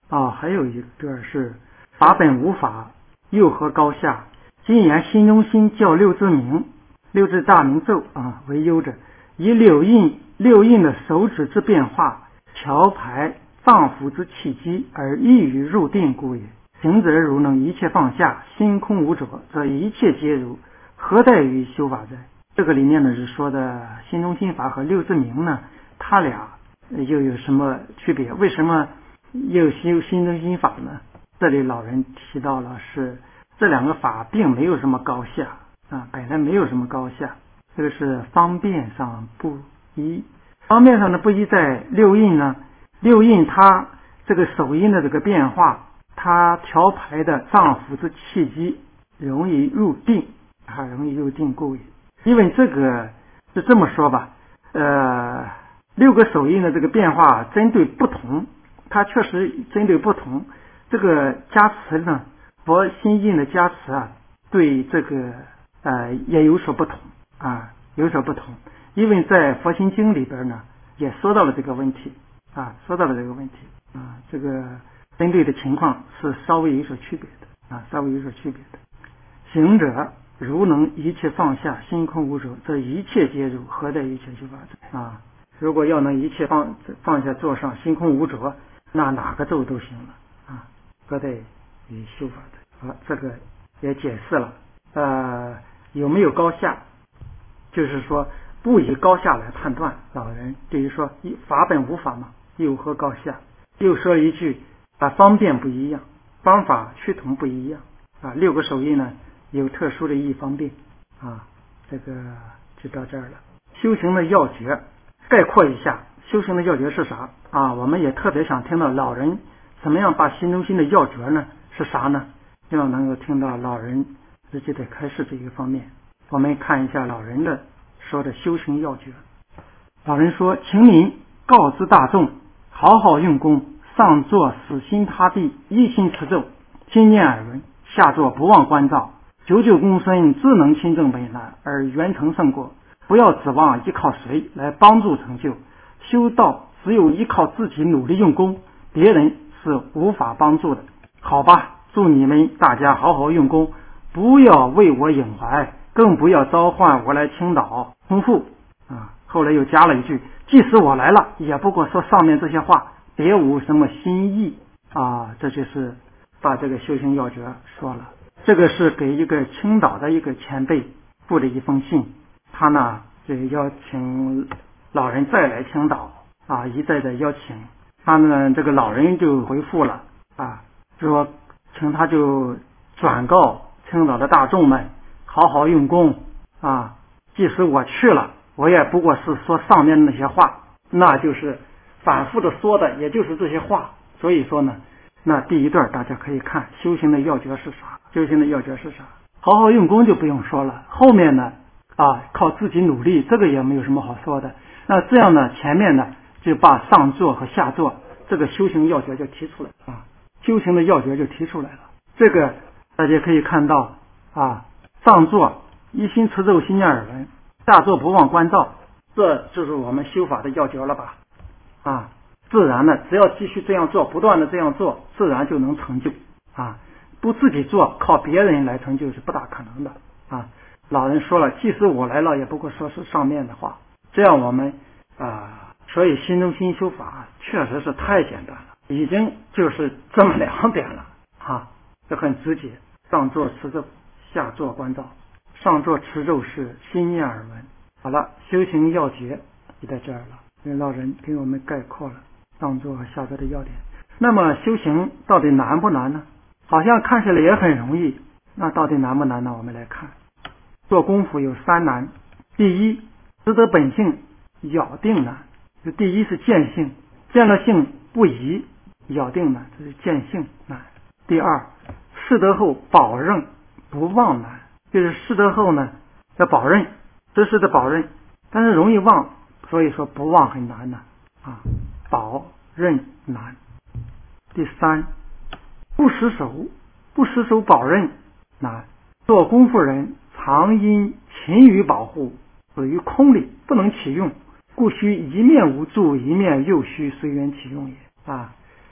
啊，还有一段是法本无法，又何高下？今言心中心教六字名，六字大明咒啊为优者，以六印六印的手指之变化，调排脏腑之气机，而易于入定故也。行者如能一切放下，心空无着，则一切皆如，何待于修法哉？这个里面呢是说的心中心法和六字明呢，它俩又有什么区别？为什么又修心中心法呢？这里老人提到了是这两个法并没有什么高下啊，本来没有什么高下，这个是方便上不一。方面上的不一在六印呢，六印它这个手印的这个变化，它调排的脏腑之气机容易入定，啊，容易入定故也。因为这个是这么说吧，呃，六个手印的这个变化针对不同，它确实针对不同。这个加持呢，佛心印的加持啊，对这个呃也有所不同啊，有所不同。因为在佛心经里边呢，也说到了这个问题啊，说到了这个问题啊，这个针对的情况是稍微有所区别的啊，稍微有所区别的。行者如能一切放下，心空无着，这一切皆如，何待一切修法者啊？如果要能一切放放下座上，心空无着，那哪个咒都行了啊，何待于修法者？好，这个也解释了。呃，有没有高下？就是说不以高下来判断老人，比如说法本无法嘛，有何高下？又说了一句啊，方便不一样，方法趋同不一样啊，六个手印呢有特殊的意义方便啊，这个就到这儿了。修行的要诀概括一下，修行的要诀是啥啊？我们也特别想听到老人怎么样把心中心的要诀呢是啥呢？希望能够听到老人直接的开示这一个方面。我们看一下老人的说的修行要诀。老人说，请您告知大众，好好用功，上座死心塌地，一心持咒，心念耳闻，下座不忘关照，九九公孙自能亲证本来，而圆成圣果。不要指望依靠谁来帮助成就，修道只有依靠自己努力用功，别人是无法帮助的。好吧，祝你们大家好好用功，不要为我隐怀，更不要召唤我来倾倒重复啊。后来又加了一句，即使我来了，也不过说上面这些话，别无什么新意啊。这就是把这个修行要诀说了。这个是给一个青岛的一个前辈附的一封信，他呢就邀请老人再来青岛啊，一再的邀请他呢，这个老人就回复了啊，说请他就转告青岛的大众们好好用功啊，即使我去了，我也不过是说上面那些话，那就是反复的说的也就是这些话。所以说呢，那第一段大家可以看修行的要诀是啥，修行的要诀是啥，好好用功就不用说了，后面呢啊靠自己努力，这个也没有什么好说的。那这样呢，前面呢就把上座和下座这个修行要诀就提出来啊，修行的要诀就提出来了。这个大家可以看到啊，上座一心持咒，心念耳闻，下座不忘关照，这就是我们修法的要诀了吧啊，自然的只要继续这样做，不断的这样做，自然就能成就啊。不自己做，靠别人来成就是不大可能的啊。老人说了，即使我来了，也不过说是上面的话。这样我们啊，所以心中心修法确实是太简单了，已经就是这么两点了啊，这很直接。上座持咒，下座关照。上座持咒是心念耳闻。好了，修行要诀就在这儿了，因为老人给我们概括了上座和下座的要点。那么修行到底难不难呢？好像看起来也很容易，那到底难不难呢？我们来看，做功夫有三难。第一，识得本性，咬定难。就第一是见性，见了性不疑，咬定难，这是见性难。第二，识得后保认不忘难，就是识得后呢要保认，这是的保认，但是容易忘，所以说不忘很难呢啊，保认难。第三，不失手，不失手保认难。做功夫人常因勤于保护，属于空理，不能起用，故须一面无助，一面又须随缘起用也啊。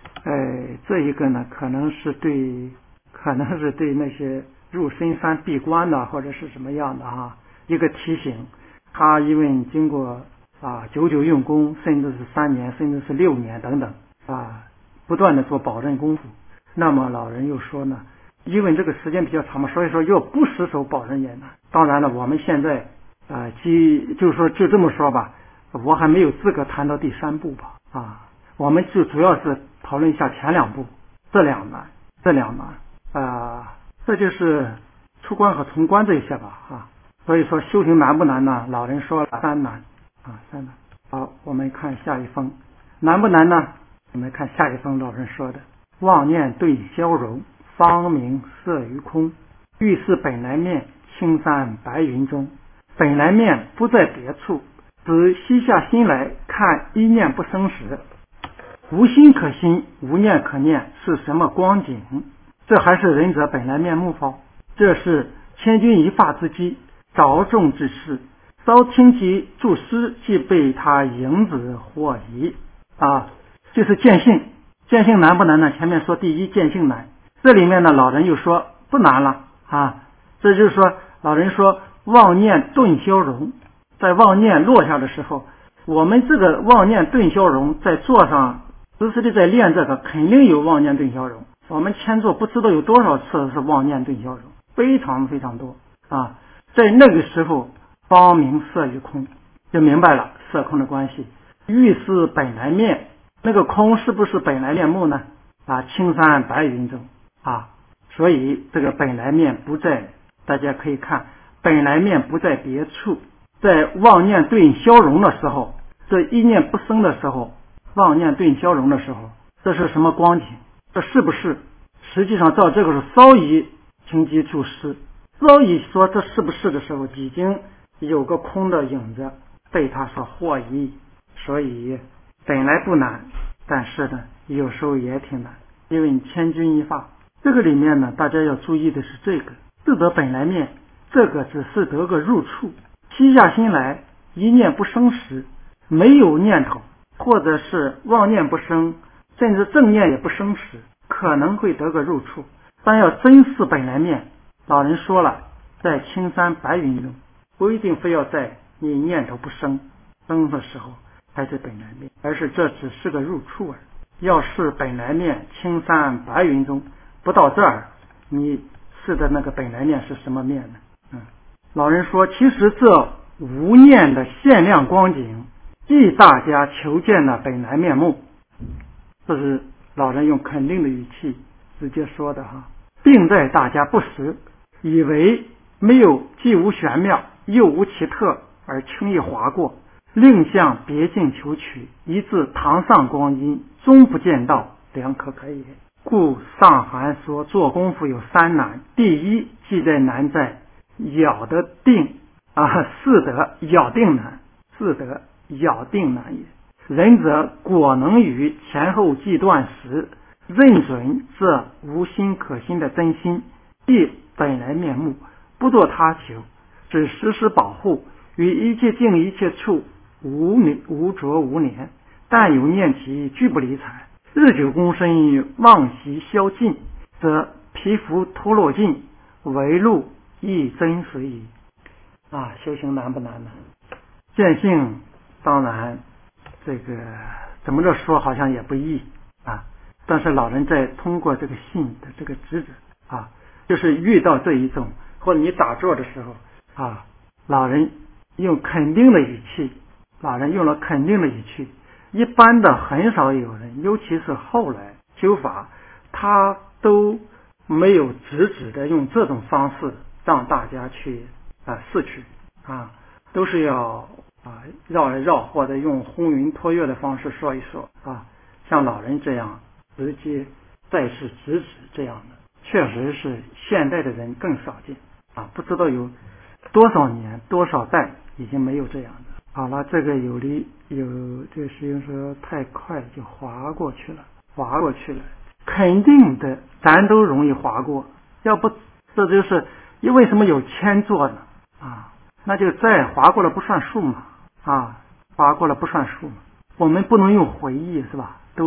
呃，这一个呢，可能是对，可能是对那些入深山闭关的或者是什么样的哈，一个提醒。他因为经过啊久久用功，甚至是三年，甚至是六年等等啊，不断的做保证功夫。那么老人又说呢，因为这个时间比较长嘛，所以说又不死守保证也难。当然了，我们现在啊，即就是说就这么说吧，我还没有资格谈到第三步吧啊，我们就主要是讨论一下前两步，这两难，这两难啊，这就是出关和从关这些吧啊。所以说修行难不难呢？老人说了三难啊，三难。好，我们看下一封，难不难呢？我们看下一封老人说的：妄念对消融，方明色于空，欲是本来面，青山白云中。本来面不在别处，只息下心来看一念不生时，无心可心，无念可念，是什么光景？这还是仁者本来面目否？这是千钧一发之机，着重之事，稍听其注释，即被他影子惑疑啊，就是见性。见性难不难呢？前面说第一见性难，这里面呢老人又说不难了啊，这就是说老人说妄念顿消融，在妄念落下的时候，我们这个妄念顿消融在座上时时的在练这个，肯定有妄念顿消融。我们千座不知道有多少次是妄念顿消融，非常非常多啊。在那个时候方明色与空，就明白了色空的关系。欲是本来面，那个空是不是本来面目呢？啊，青山白云中啊，所以这个本来面不在，大家可以看本来面不在别处。在妄念顿消融的时候，这一念不生的时候，妄念顿消融的时候，这是什么光景？这是不是实际上照这个是稍一情急注释，稍一说这是不是的时候，已经有个空的影子被他所惑疑。所以本来不难，但是呢有时候也挺难，因为你千钧一发。这个里面呢大家要注意的是这个自得本来面，这个只是得个入处，息下心来一念不生时，没有念头，或者是妄念不生，甚至正念也不生时，可能会得个入处。但要真是本来面，老人说了，在青山白云中，不一定非要在你念头不生生的时候才是本来面，而是这只是个入处而已。要是本来面青山白云中，不到这儿，你是的那个本来面是什么面呢？嗯，老人说，其实这无念的限量光景，亦大家求见了本来面目。这是老人用肯定的语气直接说的哈，并在大家不识，以为没有既无玄妙又无奇特而轻易划过，另向别境求取，以致堂上光阴终不见道，良可可也。故上函说做功夫有三难，第一即在难在咬得定啊，是得咬定难，是得咬定难也。仁者果能于前后计断时，认准这无心可心的真心，亦本来面目，不做他求，只时时保护，于一切境一切处无无着无念，但有念起俱不理睬。日久功深，妄习消尽，则皮肤脱落尽，为路亦真实矣。啊，修行难不难呢？见性当然这个怎么着说好像也不易啊，但是老人在通过这个信的这个指指啊，就是遇到这一种，或者你打坐的时候啊，老人用肯定的语气，老人用了肯定的语气，一般的很少有人，尤其是后来修法，他都没有直指的用这种方式让大家去啊视取啊，都是要啊绕一绕，或者用轰云托月的方式说一说啊，像老人这样直接再是直指这样的，确实是现代的人更少见啊，不知道有多少年多少代已经没有这样的。好了，这个有的有这个师兄说太快就划过去了，划过去了，肯定的咱都容易划过，要不这就是因为什么有谦座呢啊，那就再划过了不算数嘛啊，划过了不算数嘛，我们不能用回忆是吧，都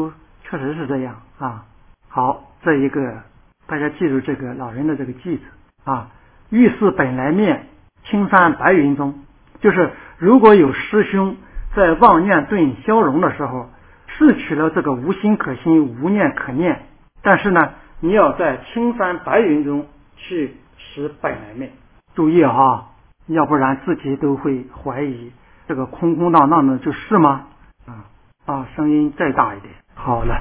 确实是这样啊。好，这一个大家记住这个老人的这个句子啊，遇事本来面，青山白云中，就是如果有师兄在妄念顿消融的时候，失去了这个无心可心，无念可念，但是呢，你要在青山白云中去识本来面。注意啊，要不然自己都会怀疑这个空空荡荡的就是吗？啊啊，声音再大一点。好了，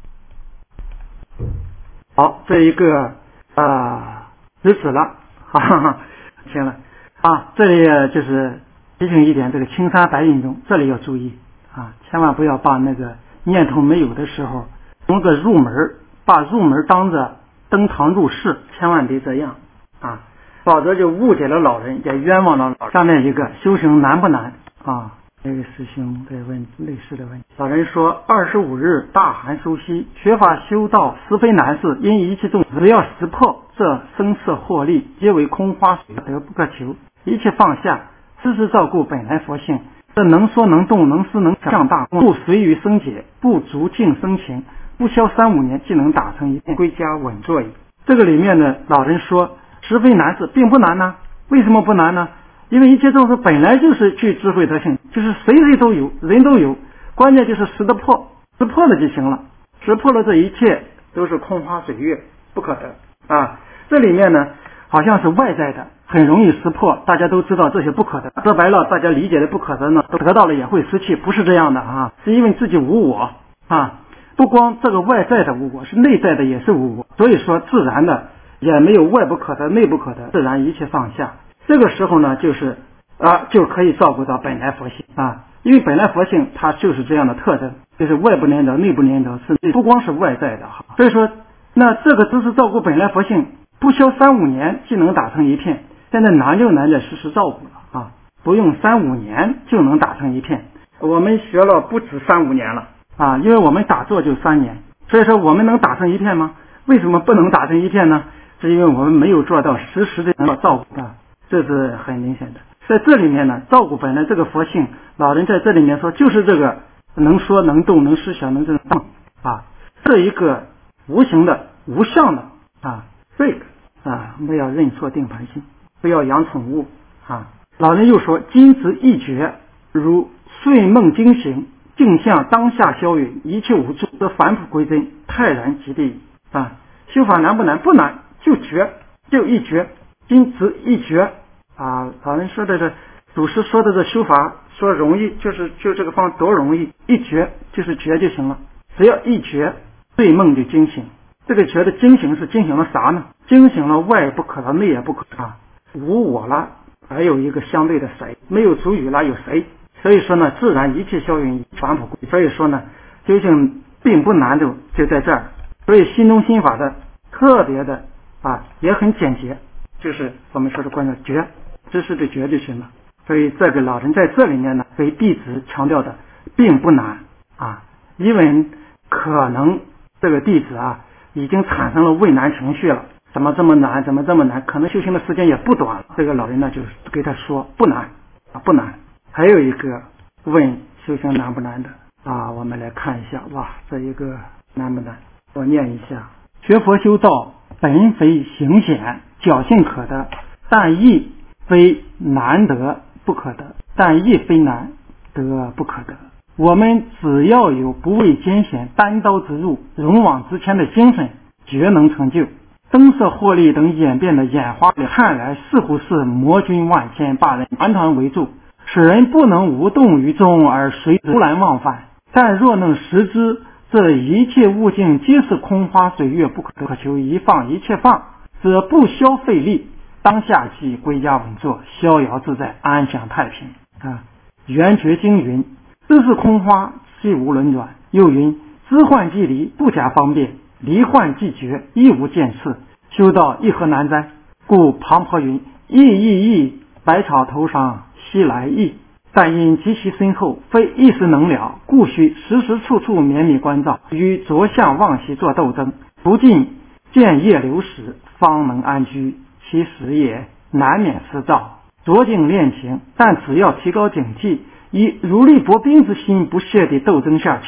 好，这一个啊，如此了，哈哈，行了啊，这里就是提醒一点，这个青山白云中，这里要注意啊，千万不要把那个念头没有的时候，从个入门，把入门当着登堂入室，千万别这样啊，否则就误解了老人，也冤枉了老人。下面一个修行难不难啊？这个师兄在问类似的问题。老人说：二十五日大寒收息，学法修道实非难事，因一切众只要识破这声色获利，皆为空花水，得不可求。一切放下，时时照顾本来佛性。这能说能动，能思能想大功，不随于生解，不逐境生情，不消三五年，即能打成一片，归家稳坐矣。这个里面呢，老人说实非难事，并不难呢。为什么不难呢？因为一切众生本来就是具智慧德性，就是谁谁都有，人都有，关键就是识得破，识破了就行了。识破了，这一切都是空花水月，不可得啊。这里面呢，好像是外在的，很容易识破，大家都知道这些不可得。说白了，大家理解的不可得呢，得到了也会失去，不是这样的啊，是因为自己无我啊。不光这个外在的无我，是内在的也是无我，所以说自然的也没有外不可得，内不可得，自然一切放下。这个时候呢，就是啊，就可以照顾到本来佛性啊，因为本来佛性它就是这样的特征，就是外不连着，内不连着，是不光是外在的哈。所以说，那这个都是照顾本来佛性，不消三五年即能打成一片。现在难就难在时时照顾了啊，不用三五年就能打成一片。我们学了不止三五年了啊，因为我们打坐就三年，所以说我们能打成一片吗？为什么不能打成一片呢？是因为我们没有做到时时的能照顾它。这是很明显的。在这里面呢，照顾本来这个佛性，老人在这里面说，就是这个能说能动能思想能这动啊，这一个无形的无相的啊，这个啊，不要认错定盘性，不要养宠物啊。老人又说，今执一觉，如睡梦惊醒，镜像当下消陨，一切无助，则返璞归真，泰然即地啊。修法难不难？不难，就觉，就一觉，今执一觉。啊，老人说的这祖师说的这修法说容易，就是就这个方多容易，一觉就是觉就行了，只要一觉，睡梦就惊醒。这个觉的惊醒是惊醒了啥呢？惊醒了外不可得，内也不可得，无我了，还有一个相对的谁，没有主语了，有谁？所以说呢，自然一切消陨，返璞归。所以说呢，究竟并不难的，就在这儿。所以心中心法的特别的啊，也很简洁，就是我们说的关键觉。知识的觉就行了。所以这个老人在这里面呢，给弟子强调的并不难啊，因为可能这个弟子啊已经产生了畏难情绪了，怎么这么难，怎么这么难，可能修行的时间也不短了。这个老人呢就给他说不难啊，不难。还有一个问修行难不难的啊，我们来看一下，哇，这一个难不难？我念一下：学佛修道，本非行显，侥幸可得，但亦非难得不可得，但亦非难得不可得。我们只要有不畏艰险、单刀直入、勇往直前的精神，绝能成就。灯色获利等演变的眼花看来，似乎是魔军万千，把人团团围住，使人不能无动于衷而随之突然忘返。但若能识之，这一切物境皆是空花水月，不可可求，一放一切放，则不消费力，当下即归家稳坐，逍遥自在，安享太平啊！圆觉经云：知是空花，既无轮转。又云：知幻即离，不假方便；离幻即觉，亦无见次。修道亦何难哉？故庞婆云：意意意，百草头上悉来意。但因极其深厚，非一时能了，故须时时处处绵密关照，与着相妄习作斗争，不尽见业流时，方能安居。其实也难免失照，着境练情，但只要提高警惕，以如履薄冰之心不懈地斗争下去，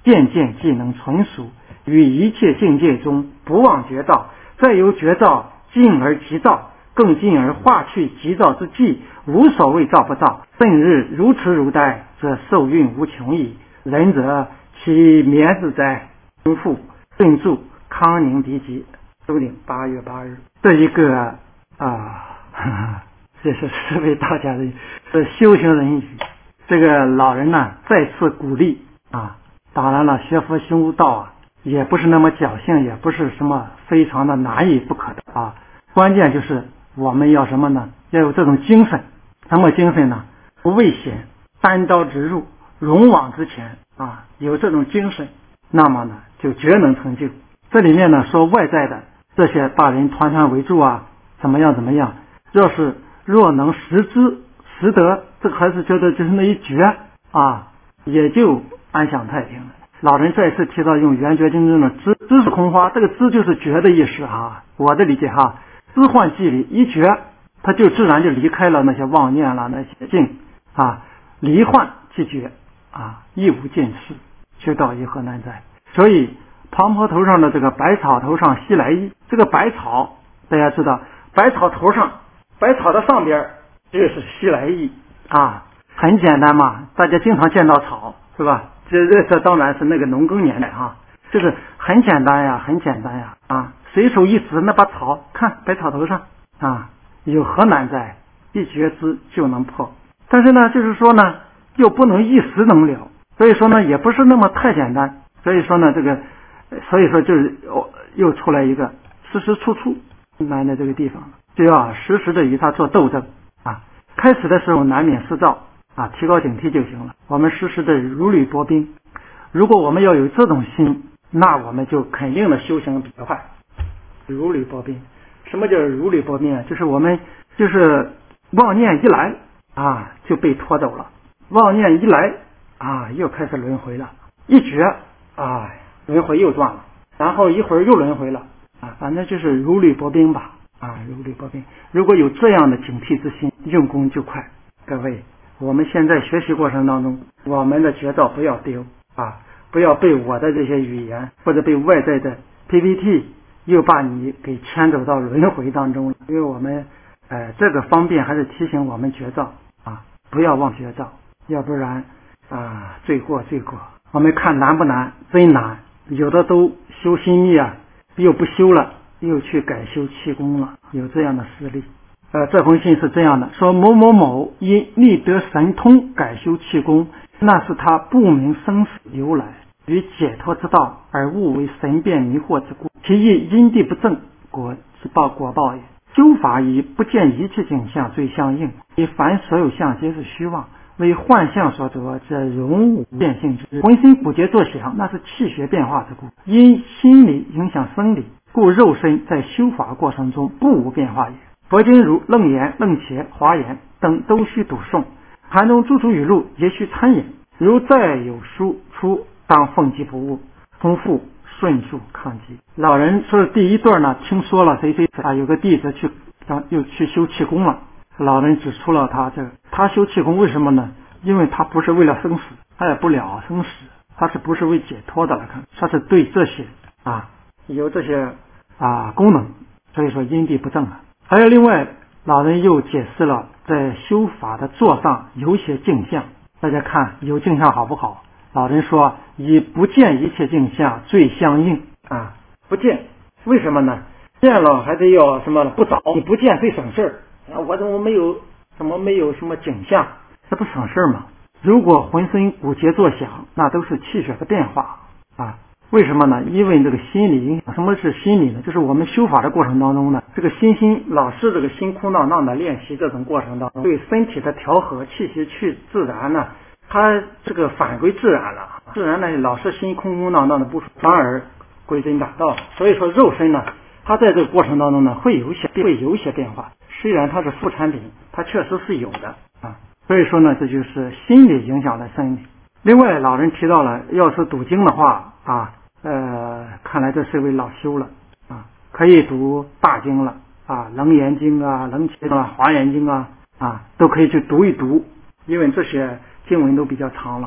渐渐既能纯熟，于一切境界中不忘觉照，再由觉照进而急照，更进而化去急照之际，无所谓照不照，甚日如此如待，则受运无穷矣。仁者其眠自在，夫妇顿注康宁敌集，周岭八月八日。这一个啊，这是是为大家的的修行人语。这个老人呢，再次鼓励啊，当然了，学佛修道啊，也不是那么侥幸，也不是什么非常的难以不可的啊。关键就是我们要什么呢？要有这种精神。什么精神呢？不畏险，单刀直入，勇往直前啊！有这种精神，那么呢，就绝能成就。这里面呢，说外在的这些大人团团围住啊，怎么样怎么样？要是若能识之识得，这个还是觉得就是那一觉啊，也就安享太平了。老人再次提到用圆觉经中的知，知是空花，这个知就是觉的意思啊。我的理解哈，知幻即离，一觉他就自然就离开了那些妄念了，那些境啊，离幻即觉啊，亦无见识，学道亦何难哉。所以庞婆头上的这个百草头上西来意，这个百草大家知道，百草头上，百草的上边就是西来意啊，很简单嘛，大家经常见到草是吧？这这这当然是那个农耕年代哈，就是很简单呀，很简单呀啊，随手一指那把草，看百草头上啊，有何难哉？一觉知就能破。但是呢，就是说呢，又不能一时能了，所以说呢，也不是那么太简单。所以说呢，这个，所以说就是哦，又出来一个时时处处难的这个地方，就要时时的与他做斗争啊。开始的时候难免失照啊，提高警惕就行了。我们时时的如履薄冰。如果我们要有这种心，那我们就肯定的修行比较快。如履薄冰，什么叫如履薄冰啊？就是我们就是妄念一来啊，就被拖走了；妄念一来啊，又开始轮回了。一觉啊，轮回又转了，然后一会儿又轮回了啊，反正就是如履薄冰吧啊，如履薄冰。如果有这样的警惕之心，用功就快。各位，我们现在学习过程当中，我们的觉照不要丢啊，不要被我的这些语言或者被外在的 P P T 又把你给牵走到轮回当中。因为我们呃这个方便还是提醒我们觉照啊，不要忘觉照，要不然啊罪过罪过。我们看难不难？真难，有的都修心密啊，又不修了，又去改修气功了，有这样的事例。呃，这封信是这样的，说某某某因逆得神通改修气功，那是他不明生死由来与解脱之道，而误为神变迷惑之故，其意因地不正，果之报果报也。修法以不见一切景象最相应，以凡所有相皆是虚妄，为幻象所得，则容无变性之。浑身骨节作响，那是气血变化之故，因心理影响生理，故肉身在修法过程中不无变化也。佛经如楞严、楞伽、华严等都需读诵，函中诸处语录也需参演。如再有书出，当奉记不误，丰富顺速抗击。老人说的第一段呢，听说了谁谁啊有个弟子去啊又去修气功了。老人指出了他这个，他修气功为什么呢？因为他不是为了生死，他也不了生死，他是不是为解脱的来看，他是对这些啊有这些啊功能，所以说因地不正啊。还有另外，老人又解释了在修法的座上有些镜像，大家看有镜像好不好？老人说以不见一切镜像最相应啊，不见为什么呢？见了还得要什么不找，你不见最省事儿啊！我怎么没有怎么没有什么景象，这不省事吗？如果浑身骨节作响，那都是气血的变化啊。为什么呢？因为这个心理影响。什么是心理呢？就是我们修法的过程当中呢，这个心心老是这个心空荡荡的练习这种过程当中，对身体的调和，气息去自然呢，它这个反归自然了，自然呢老是心空空荡荡的不舒服，反而归真达到。所以说肉身呢，它在这个过程当中呢会有一些会有一些变化，虽然它是副产品，它确实是有的啊。所以说呢，这就是心理影响了身体。另外，老人提到了，要是读经的话啊，呃，看来这是位老修了啊，可以读大经了啊，楞严经啊、楞伽啊、华严经啊啊，都可以去读一读，因为这些经文都比较长了。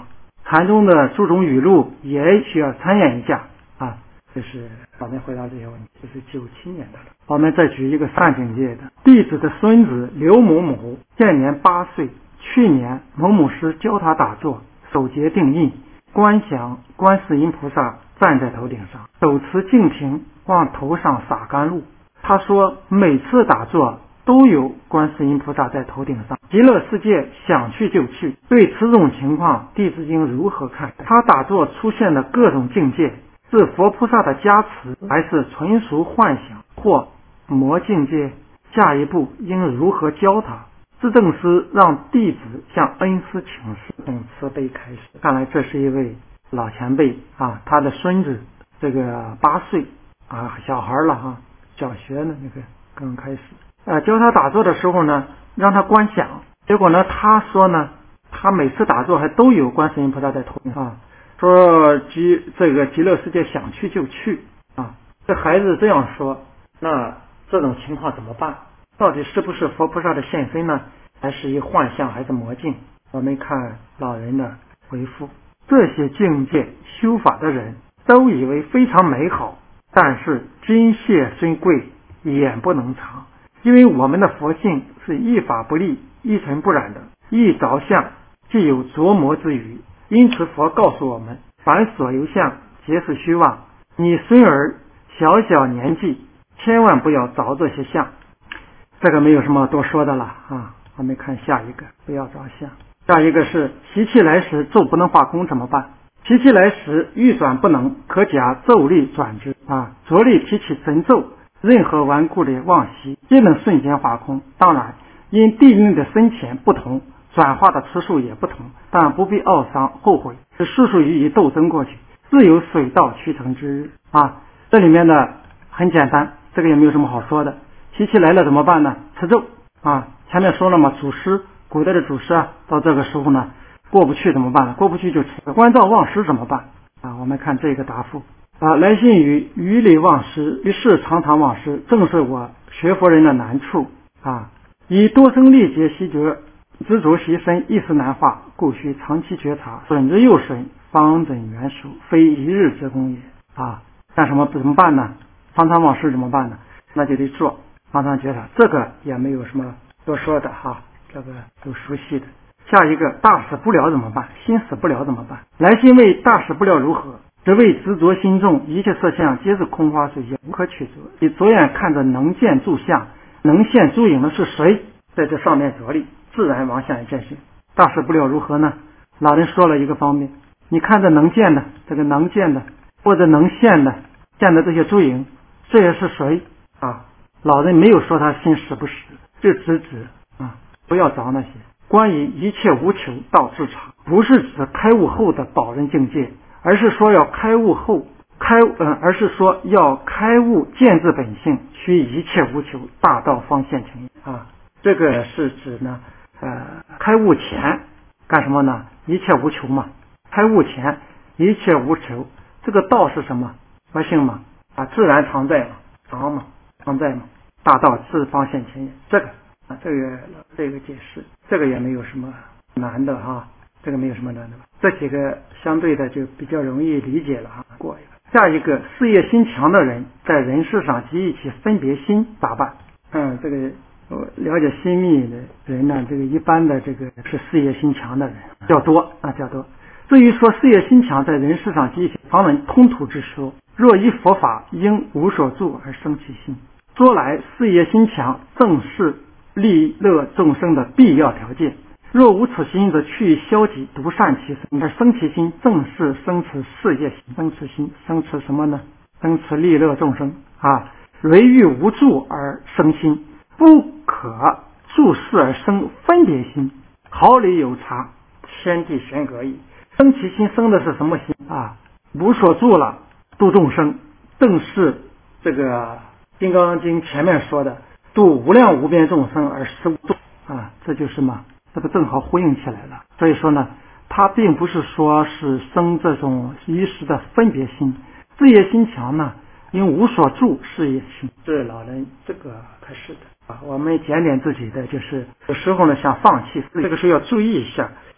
禅宗的诸种语录也需要参演一下啊。这是我们回答这些问题，这是九七年的了。我们再举一个上境界的弟子的孙子刘某某，现年八岁，去年某某师教他打坐，手结定印，观想观世音菩萨站在头顶上，手持净瓶往头上洒甘露。他说每次打坐都有观世音菩萨在头顶上，极乐世界想去就去。对此种情况，弟子应如何看待？他打坐出现的各种境界，是佛菩萨的加持，还是纯属幻想或魔境界？下一步应如何教他？智正师让弟子向恩师请示，从慈悲开始。看来这是一位老前辈啊，他的孙子这个八岁啊，小孩了哈、啊，小学呢那个刚开始。呃，教他打坐的时候呢，让他观想，结果呢，他说呢，他每次打坐还都有观世音菩萨在头顶啊，说极这个极乐世界想去就去啊。这孩子这样说，那这种情况怎么办？到底是不是佛菩萨的现身呢？还是一幻象，还是魔境？我们看老人的回复：这些境界修法的人都以为非常美好，但是金屑虽贵，眼不能长。因为我们的佛性是一法不立、一尘不染的，一着相既有着魔之余，因此佛告诉我们，凡所有相皆是虚妄。你孙儿小小年纪，千万不要着这些相。这个没有什么多说的了啊。我们看下一个，不要着相。下一个是习气来时咒不能化空怎么办？习气来时欲转不能，可假咒力转之啊，着力提起神咒，任何顽固的妄习皆能瞬间化空。当然因地运的深浅不同，转化的次数也不同，但不必懊丧后悔，是速速予以斗争过去，自有水到渠成之日啊。这里面的很简单，这个也没有什么好说的。习气来了怎么办呢？持咒啊，前面说了嘛，祖师古代的祖师啊，到这个时候呢过不去怎么办呢？过不去就持。关照忘失怎么办啊？我们看这个答复啊，来信于于理忘失，于是常常忘失，正是我学佛人的难处啊。以多生历劫习觉，执着习身，一时难化，故需长期觉察，损之又损，方整圆熟，非一日之功也啊。干什么怎么办呢？常常忘失怎么办呢？那就得做常常觉察，这个也没有什么多说的哈，这个都熟悉的。下一个大死不了怎么办？心死不了怎么办？来信为大死不了如何？只为执着心重，一切色相皆是空花水也无可取着。你左眼看着能见诸相，能现诸影的是谁？在这上面着力，自然往下见性。大死不了如何呢？老人说了一个方面，你看着能见的，这个能见的或者能现的见的这些诸影，这也是谁啊？老人没有说他心实不实，就直指啊，不要找那些。关于一切无求道自常，不是指开悟后的保人境界，而是说要开悟后开呃，而是说要开悟见自本性，须一切无求，大道方现情啊。这个是指呢，呃，开悟前干什么呢？一切无求嘛。开悟前一切无求，这个道是什么？佛性嘛，啊，自然常在嘛，常嘛，常在嘛，大道自方现前也。这个啊，这个这个解释，这个也没有什么难的哈，这个没有什么难的。这几个相对的就比较容易理解了哈。过一个，下一个，事业心强的人在人事上及一起分别心咋办？嗯，这个了解心密的人呢，这个一般的这个是事业心强的人较多啊，较多。至于说事业心强在人事上及一起，方能通途之说。若依佛法，应无所住而生其心。说来，事业心强正是利乐众生的必要条件。若无此心，则去消极，独善其身，而生其心，正是生持事业心。生持心，生持什么呢？生持利乐众生啊。唯欲无助而生心，不可助事而生分别心。毫厘有差，天地玄隔矣。生其心生的是什么心啊？无所住了，度众生，正是这个金刚经前面说的度无量无边众生而实无度啊，这就是嘛，这不正好呼应起来了。所以说呢，他并不是说是生这种一时的分别心，事业心强呢，因无所住事业心，这老人这个开始的啊。我们检点自己的，就是有时候呢想放弃，这个时候要注意一下，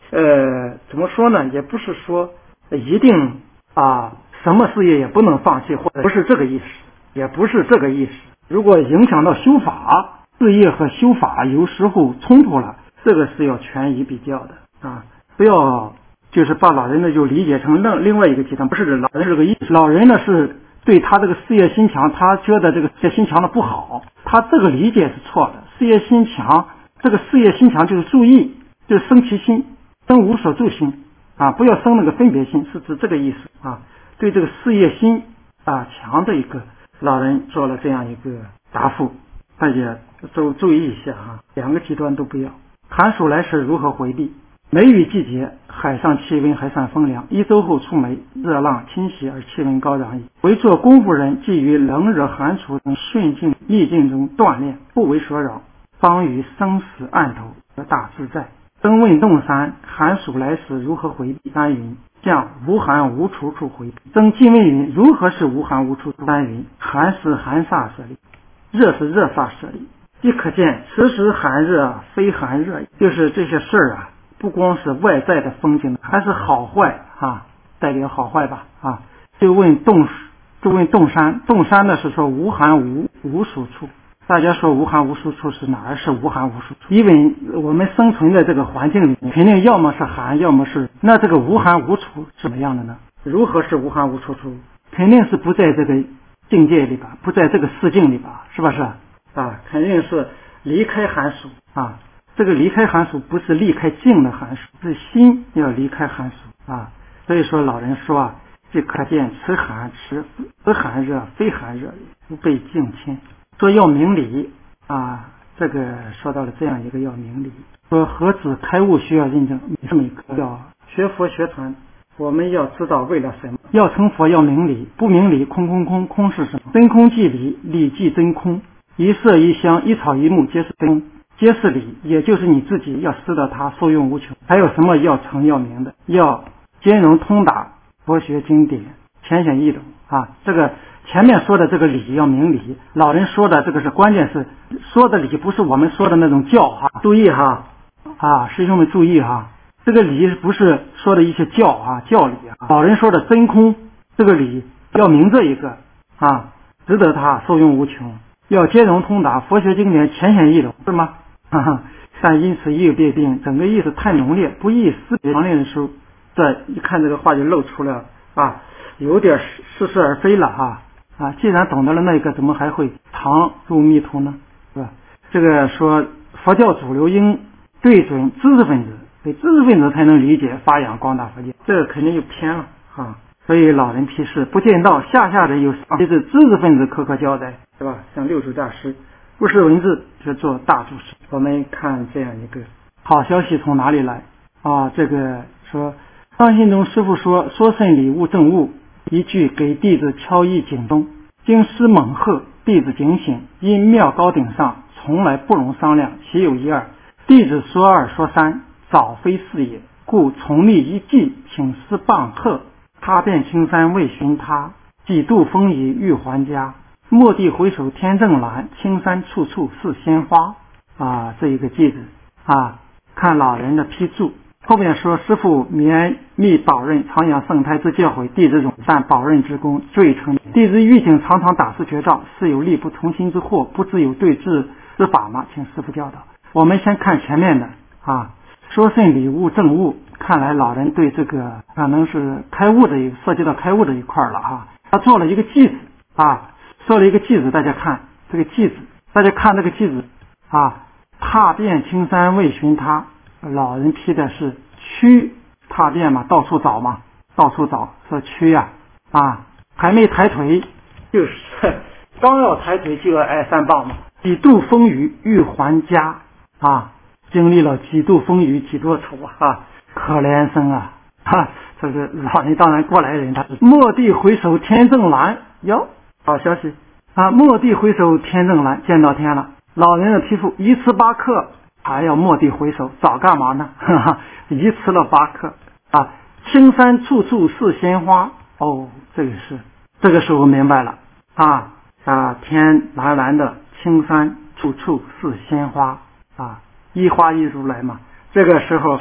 呃，怎么说呢？也不是说一定啊，什么事业也不能放弃，或者不是这个意思，也不是这个意思。如果影响到修法，事业和修法有时候冲突了，这个是要权宜比较的啊，不要就是把老人呢就理解成另另外一个极端，不是老人这个意思。老人呢是对他这个事业心强，他觉得这个事业心强的不好，他这个理解是错的。事业心强，这个事业心强就是注意，就是生其心，生无所住心啊，不要生那个分别心，是指这个意思啊。对这个事业心啊强的一个老人做了这样一个答复，大家都注意一下哈，两个极端都不要。寒暑来时如何回避？梅雨季节，海上气温还算风凉，一周后出梅，热浪侵袭而气温高涨矣。为做功夫人，既于冷热寒暑等顺境逆境中锻炼，不为所扰，方于生死暗头得大自在。登问洞山，寒暑来时如何回避？三云：将无寒无处处回避。曾晋问云：如何是无寒无处处？三云：寒是寒煞舍利，热是热煞舍利。亦可见，此时寒热非寒热，就是这些事儿啊，不光是外在的风景，还是好坏啊，代表好坏吧啊。就问洞，就问洞山，洞山呢是说无寒无无暑处。大家说无寒无暑处是哪儿是无寒无暑处？因为我们生存的这个环境里面，肯定要么是寒，要么是那这个无寒无处是什么样的呢？如何是无寒无处处？肯定是不在这个境界里吧，不在这个世境里吧，是不是啊？肯定是离开寒暑啊。这个离开寒暑不是离开境的寒暑，是心要离开寒暑啊。所以说老人说啊，即可见此寒此此寒热非寒热，不被境迁。说要明理啊，这个说到了这样一个要明理。说何止开悟需要认证，这么一个要学佛学禅，我们要知道为了什么？要成佛要明理，不明理空空空，空是什么？真空即理，理即真空。一色一香一草一木皆是真，皆是理，也就是你自己要知道它受用无穷。还有什么要成要明的？要兼容通达佛学经典，浅显易懂啊。这个前面说的这个理要明理，老人说的这个是关键，是说的理不是我们说的那种教哈，注意哈啊，师兄们注意哈，这个理不是说的一些教啊教理啊，老人说的真空这个理要明这一个啊，值得他受用无穷，要兼容通达佛学经典，浅显易懂，是吗？哈哈，但因此意别定，整个意思太浓烈，不易识别。常练的时候，这一看这个话就露出了啊，有点似是而非了哈啊！既然懂得了那个，怎么还会常入迷途呢？是吧？这个说佛教主流应对准知识分子，对知识分子才能理解发扬光大佛教，这个肯定就偏了啊！所以老人批示不见道，下下的有这是知识分子苛刻交代，是吧？像六祖大师。不是文字就做大注释。我们看这样一个好消息从哪里来啊？这个说上信中师父说说甚礼物正悟，一句给弟子敲一警钟，经师猛喝，弟子警醒，因庙高顶上从来不容商量，岂有一二？弟子说二说三，早非是也，故从立一计，请师棒喝，他便青山未寻他，几度风雨欲还家。蓦地回首天正蓝，青山处处是鲜花啊，这一个句子啊，看老人的批注。后面说师父绵密保任，常养圣胎之教诲，弟子永赞保任之功，最成。弟子欲请常常打示绝照，是有力不从心之祸，不知有对治之法吗？请师父教导。我们先看前面的啊，说甚礼物正悟，看来老人对这个可能是开悟的，涉及到开悟的一块了哈。他做了一个句子啊。做了一个句子，大家看这个句子，大家看这个句子啊，踏遍青山未寻他，老人批的是驱，踏遍嘛，到处找嘛，到处找，说驱呀 啊, 啊，还没抬腿，就是刚要抬腿就要挨三棒嘛，几度风雨欲还家啊，经历了几度风雨几多愁啊，可怜生啊，哈，这个老人当然过来人，他是蓦地回首天正蓝哟。好消息啊！蓦地回首天正蓝，见到天了。老人的批复一次八克，还要蓦地回首，早干嘛呢？哈哈，一次了八克啊！青山处处是鲜花哦，这个是这个时候明白了啊啊！天蓝蓝的，青山处处是鲜花啊，一花一如来嘛。这个时候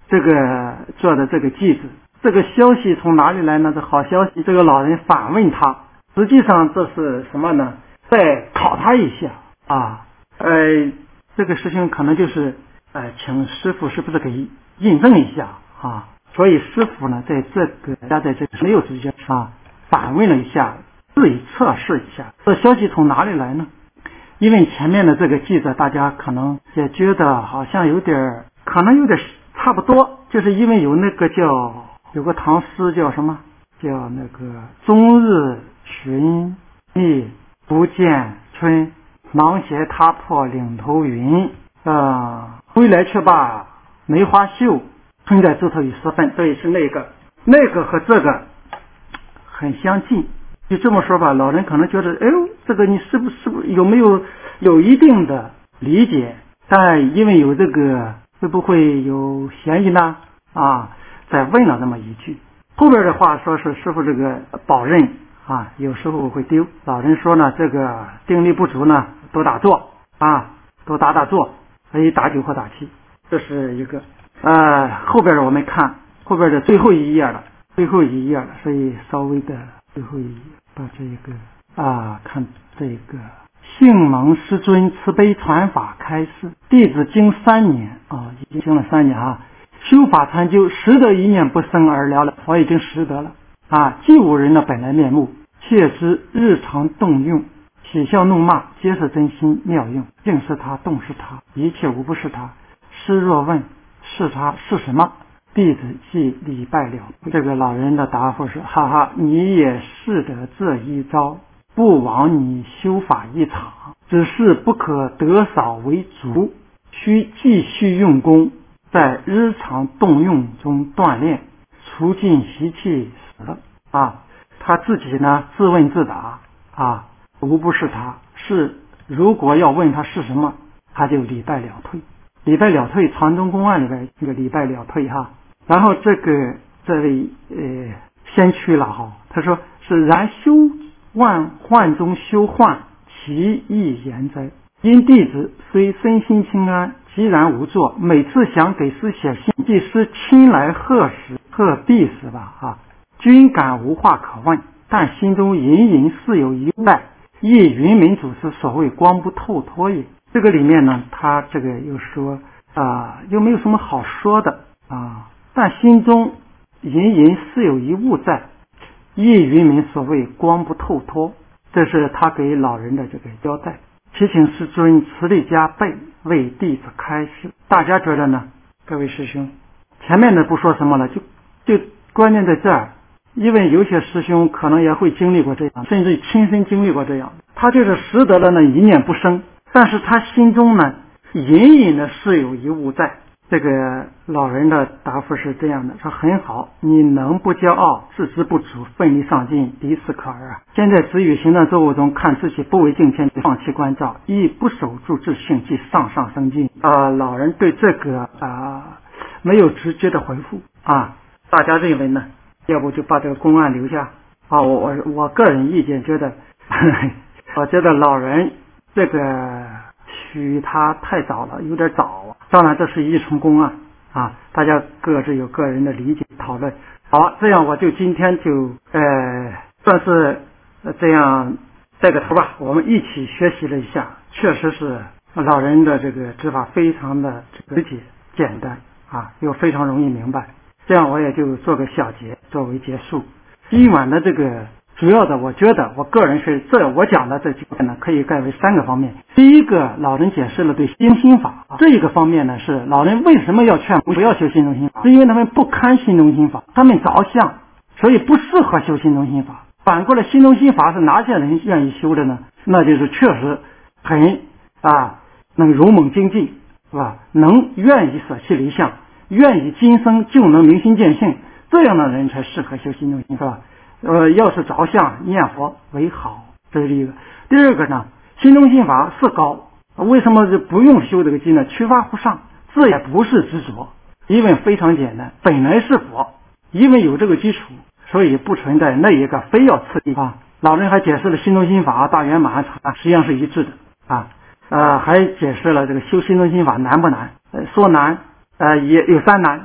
这个做的这个记子。这个消息从哪里来呢？这好消息，这个老人反问他，实际上这是什么呢？再考他一下啊，呃，这个师兄可能就是呃，请师傅是不是给印证一下啊？所以师傅呢，在这个他在这个没有直接啊反问了一下，自己测试一下，这消息从哪里来呢？因为前面的这个记载，大家可能也觉得好像有点，可能有点差不多，就是因为有那个叫有个唐诗叫什么？叫那个终日寻觅不见春，芒鞋踏破岭头云。呃，归来却把梅花嗅，春在枝头已十分。对，是那个，那个和这个很相近。就这么说吧，老人可能觉得，哎呦，这个你是不是不有没有有一定的理解？但因为有这个，会不会有嫌疑呢？啊，再问了那么一句。后边的话说是师傅这个保任啊，有时候会丢。老人说呢，这个定力不足呢，多打坐啊，多打打坐，可以打九或打七，这是一个。呃，后边我们看后边的最后一页了，最后一页了，所以稍微的最后一页。把这一个啊，看这个幸蒙师尊慈悲传法开示，弟子经三年啊，已经经了三年啊，修法参究，识得一念不生而了了，我已经识得了啊，既无人的本来面目，切知日常动用，喜笑怒骂皆是真心妙用，静是他，动是他，一切无不是他。师若问是他是什么？弟子即礼拜了。这个老人的答复是：哈哈，你也试得这一招，不枉你修法一场，只是不可得少为足，需继续用功，在日常动用中锻炼，除尽习气死啊。他自己呢自问自答啊，无不是他是，如果要问他是什么，他就礼拜了退。礼拜了退，禅宗公案里边这个礼拜了退哈。然后这个这位呃先驱了哈，他说是然修万幻中修幻，其意言哉。因弟子虽身心清安，寂然无作，每次想给师写信，即师亲来贺时贺必时吧啊，均感无话可问，但心中隐隐似有一外，亦云门祖师所谓光不透脱也。这个里面呢，他这个又说啊，又没有什么好说的啊，但心中隐隐似有一物在，亦云门所谓光不透脱，这是他给老人的这个交代。祈请师尊慈力加倍，为弟子开示。大家觉得呢？各位师兄，前面的不说什么了，就就关键在这儿，因为有些师兄可能也会经历过这样，甚至亲身经历过这样，他就是识得了呢一念不生，但是他心中呢隐隐的是有一物在。这个老人的答复是这样的，说很好，你能不骄傲，自知不足，奋力上进，敌视可而啊。现在只与行断作物中看自己不为境迁，放弃关照，亦不守住自性，即上上升进啊。老人对这个啊没有直接的回复啊。大家认为呢？要不就把这个公案留下啊。我我我个人意见觉得，呵呵我觉得老人这个许他太早了，有点早。当然这是一重公案啊，大家各自有个人的理解讨论。好，这样我就今天就呃算是这样带个头吧，我们一起学习了一下，确实是老人的这个指法非常的直接简单啊，又非常容易明白。这样我也就做个小结作为结束。今晚的这个主要的，我觉得我个人是这我讲的这几个呢，可以概为三个方面。第一个，老人解释了对心中心法，这一个方面呢是老人为什么要劝不要修心中心法，是因为他们不堪心中心法，他们着相，所以不适合修心中心法。反过来，心中心法是哪些人愿意修的呢？那就是确实很啊能勇猛精进，是吧？能愿意舍弃离相，愿意今生就能明心见性，这样的人才适合修心中心，是吧？呃，要是着相念佛为好，这是一个。第二个呢，心中心法是高，为什么就不用修这个经呢？趋发乎上，这也不是执着，因为非常简单，本来是佛，因为有这个基础，所以不存在那一个非要次第啊。老人还解释了心中心法大圆满啊，实际上是一致的啊。呃，还解释了这个修心中心法难不难？呃，说难，呃，也有三难。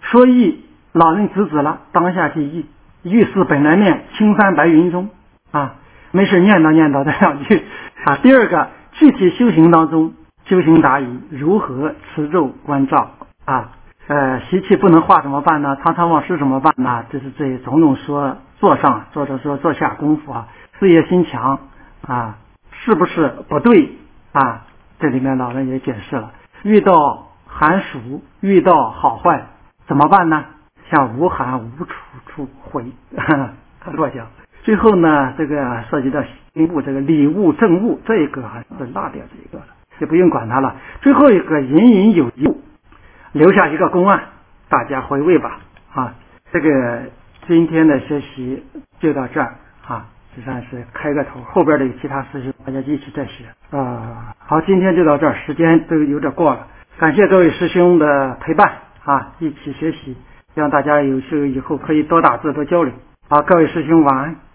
说义，老人直指了，当下即义。遇事本来面，青山白云中啊，没事念叨念叨这两句啊。第二个，具体修行当中，修行答疑，如何持咒观照啊？呃，习气不能化怎么办呢？常常忘失怎么办呢？这是这种种说做上，或者说做下功夫啊，事业心强啊，是不是不对啊？这里面老人也解释了，遇到寒暑，遇到好坏怎么办呢？像无寒无处处回落脚。最后呢，这个涉及到心物，这个理物正物，这一个还是落掉这一个了，就不用管它了。最后一个隐隐有物，留下一个公案，大家回味吧啊。这个今天的学习就到这儿啊，就算是开个头，后边的其他事情大家一起再学啊。好，今天就到这儿，时间都有点过了，感谢各位师兄的陪伴啊，一起学习，让大家有时候以后可以多打字多交流。好，各位师兄晚安。